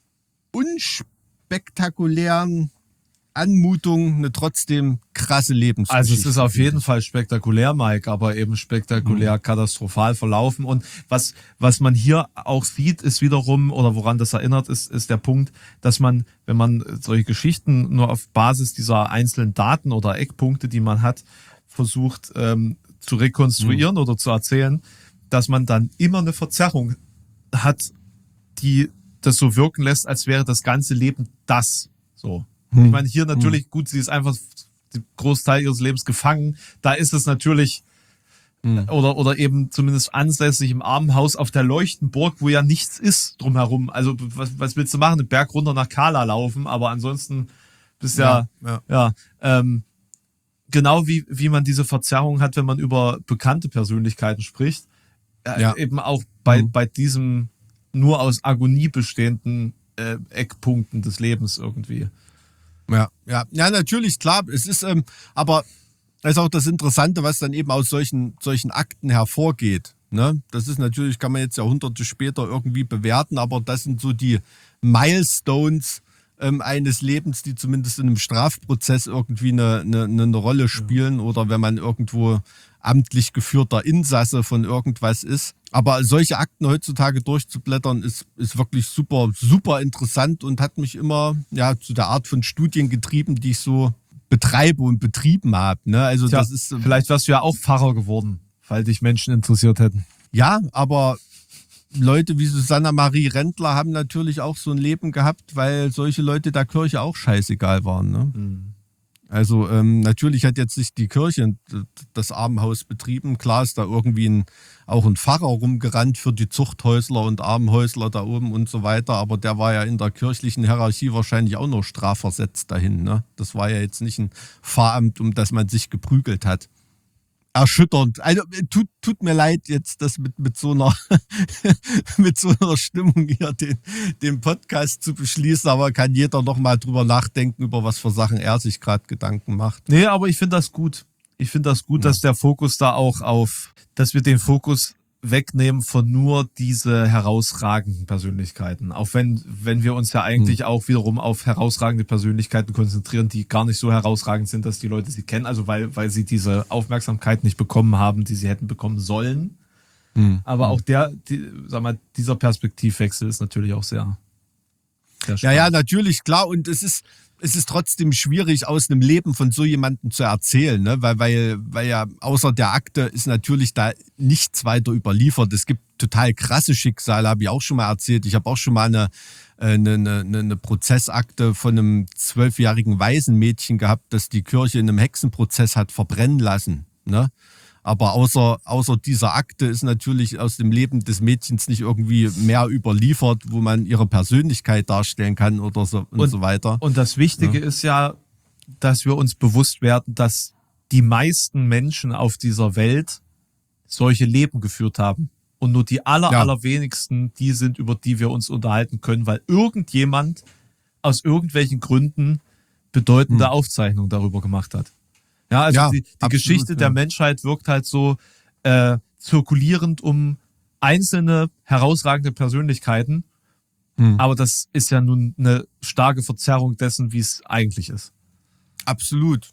unspektakulären Anmutung eine trotzdem krasse Lebensgeschichte. Also es ist auf jeden Fall spektakulär, Mike, aber eben spektakulär katastrophal verlaufen. Und was man hier auch sieht, ist wiederum, oder woran das erinnert, ist der Punkt, dass man, wenn man solche Geschichten nur auf Basis dieser einzelnen Daten oder Eckpunkte, die man hat, versucht zu rekonstruieren oder zu erzählen, dass man dann immer eine Verzerrung hat, die das so wirken lässt, als wäre das ganze Leben das so. Ich meine, hier natürlich, gut, sie ist einfach den Großteil ihres Lebens gefangen. Da ist es natürlich, oder eben zumindest ansässig im Armenhaus auf der Leuchtenburg, wo ja nichts ist drumherum. Also was willst du machen? Den Berg runter nach Kala laufen, aber ansonsten bist genau wie man diese Verzerrung hat, wenn man über bekannte Persönlichkeiten spricht, eben auch bei diesem nur aus Agonie bestehenden Eckpunkten des Lebens irgendwie. Ja, natürlich, klar. Es ist, aber das ist auch das Interessante, was dann eben aus solchen Akten hervorgeht. Ne? Das ist natürlich, kann man jetzt Jahrhunderte später irgendwie bewerten, aber das sind so die Milestones eines Lebens, die zumindest in einem Strafprozess irgendwie eine Rolle spielen oder wenn man irgendwo amtlich geführter Insasse von irgendwas ist. Aber solche Akten heutzutage durchzublättern ist wirklich super, super interessant und hat mich immer zu der Art von Studien getrieben, die ich so betreibe und betrieben habe. Ne? Also das ist vielleicht wärst du ja auch Pfarrer geworden, weil dich Menschen interessiert hätten. Ja, aber Leute wie Susanna Marie Rendler haben natürlich auch so ein Leben gehabt, weil solche Leute der Kirche auch scheißegal waren. Ne? Also natürlich hat jetzt nicht die Kirche das Armenhaus betrieben. Klar ist da irgendwie auch ein Pfarrer rumgerannt für die Zuchthäusler und Armenhäusler da oben und so weiter. Aber der war ja in der kirchlichen Hierarchie wahrscheinlich auch noch strafversetzt dahin. Ne? Das war ja jetzt nicht ein Pfarramt, um das man sich geprügelt hat. Erschütternd. Also tut mir leid, jetzt das mit so einer mit so einer Stimmung hier den Podcast zu beschließen, aber kann jeder noch mal drüber nachdenken, über was für Sachen er sich gerade Gedanken macht. Nee, aber ich finde das gut. Ich finde das gut, dass der Fokus da auch dass wir den Fokus wegnehmen von nur diese herausragenden Persönlichkeiten. Auch wenn wir uns ja eigentlich auch wiederum auf herausragende Persönlichkeiten konzentrieren, die gar nicht so herausragend sind, dass die Leute sie kennen, also weil sie diese Aufmerksamkeit nicht bekommen haben, die sie hätten bekommen sollen. Aber auch dieser Perspektivwechsel ist natürlich auch sehr spannend. Ja, natürlich, klar. Und es ist trotzdem schwierig, aus einem Leben von so jemandem zu erzählen, ne? Weil ja außer der Akte ist natürlich da nichts weiter überliefert. Es gibt total krasse Schicksale, habe ich auch schon mal erzählt. Ich habe auch schon mal eine Prozessakte von einem 12-jährigen Waisenmädchen gehabt, das die Kirche in einem Hexenprozess hat verbrennen lassen. Ne? Aber außer dieser Akte ist natürlich aus dem Leben des Mädchens nicht irgendwie mehr überliefert, wo man ihre Persönlichkeit darstellen kann oder so und so weiter. Und das Wichtige ist ja, dass wir uns bewusst werden, dass die meisten Menschen auf dieser Welt solche Leben geführt haben. Und nur die allerwenigsten, die sind, über die wir uns unterhalten können, weil irgendjemand aus irgendwelchen Gründen bedeutende Aufzeichnungen darüber gemacht hat. Ja, also die absolut, Geschichte der Menschheit wirkt halt so zirkulierend um einzelne herausragende Persönlichkeiten. Aber das ist ja nun eine starke Verzerrung dessen, wie es eigentlich ist. Absolut,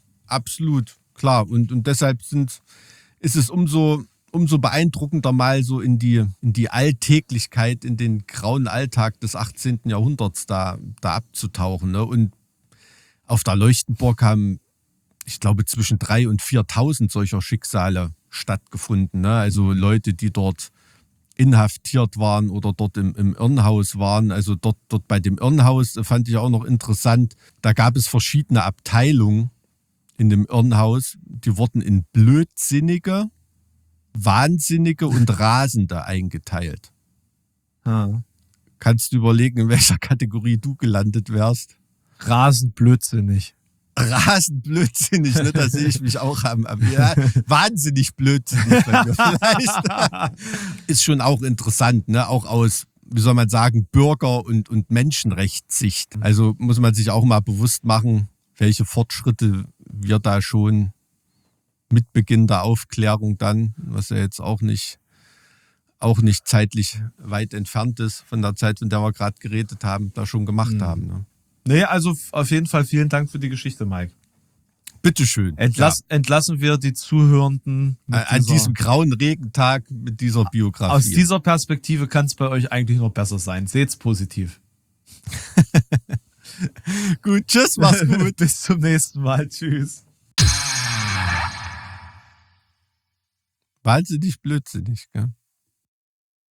klar. Und deshalb ist es umso beeindruckender, mal so in die Alltäglichkeit, in den grauen Alltag des 18. Jahrhunderts da abzutauchen. Ne? Und auf der Leuchtenburg haben, ich glaube, zwischen 3.000 und 4.000 solcher Schicksale stattgefunden. Ne? Also Leute, die dort inhaftiert waren oder dort im Irrenhaus waren. Also dort bei dem Irrenhaus fand ich auch noch interessant, da gab es verschiedene Abteilungen in dem Irrenhaus, die wurden in Blödsinnige, Wahnsinnige und Rasende eingeteilt. Kannst du überlegen, in welcher Kategorie du gelandet wärst? Rasend blödsinnig. Rasend blödsinnig, ne? Da sehe ich mich auch ja, wahnsinnig blödsinnig bei mir vielleicht. Ist schon auch interessant, ne? Auch aus, wie soll man sagen, Bürger- und Menschenrechtssicht. Also muss man sich auch mal bewusst machen, welche Fortschritte wir da schon mit Beginn der Aufklärung dann, was ja jetzt auch nicht zeitlich weit entfernt ist von der Zeit, von der wir gerade geredet haben, da schon gemacht haben. Ne? Nee, also auf jeden Fall vielen Dank für die Geschichte, Mike. Bitteschön. Entlassen wir die Zuhörenden an diesem grauen Regentag mit dieser Biografie. Aus dieser Perspektive kann es bei euch eigentlich noch besser sein. Seht's positiv. Gut, tschüss, mach's gut. Bis zum nächsten Mal. Tschüss. Wahnsinnig blödsinnig, gell?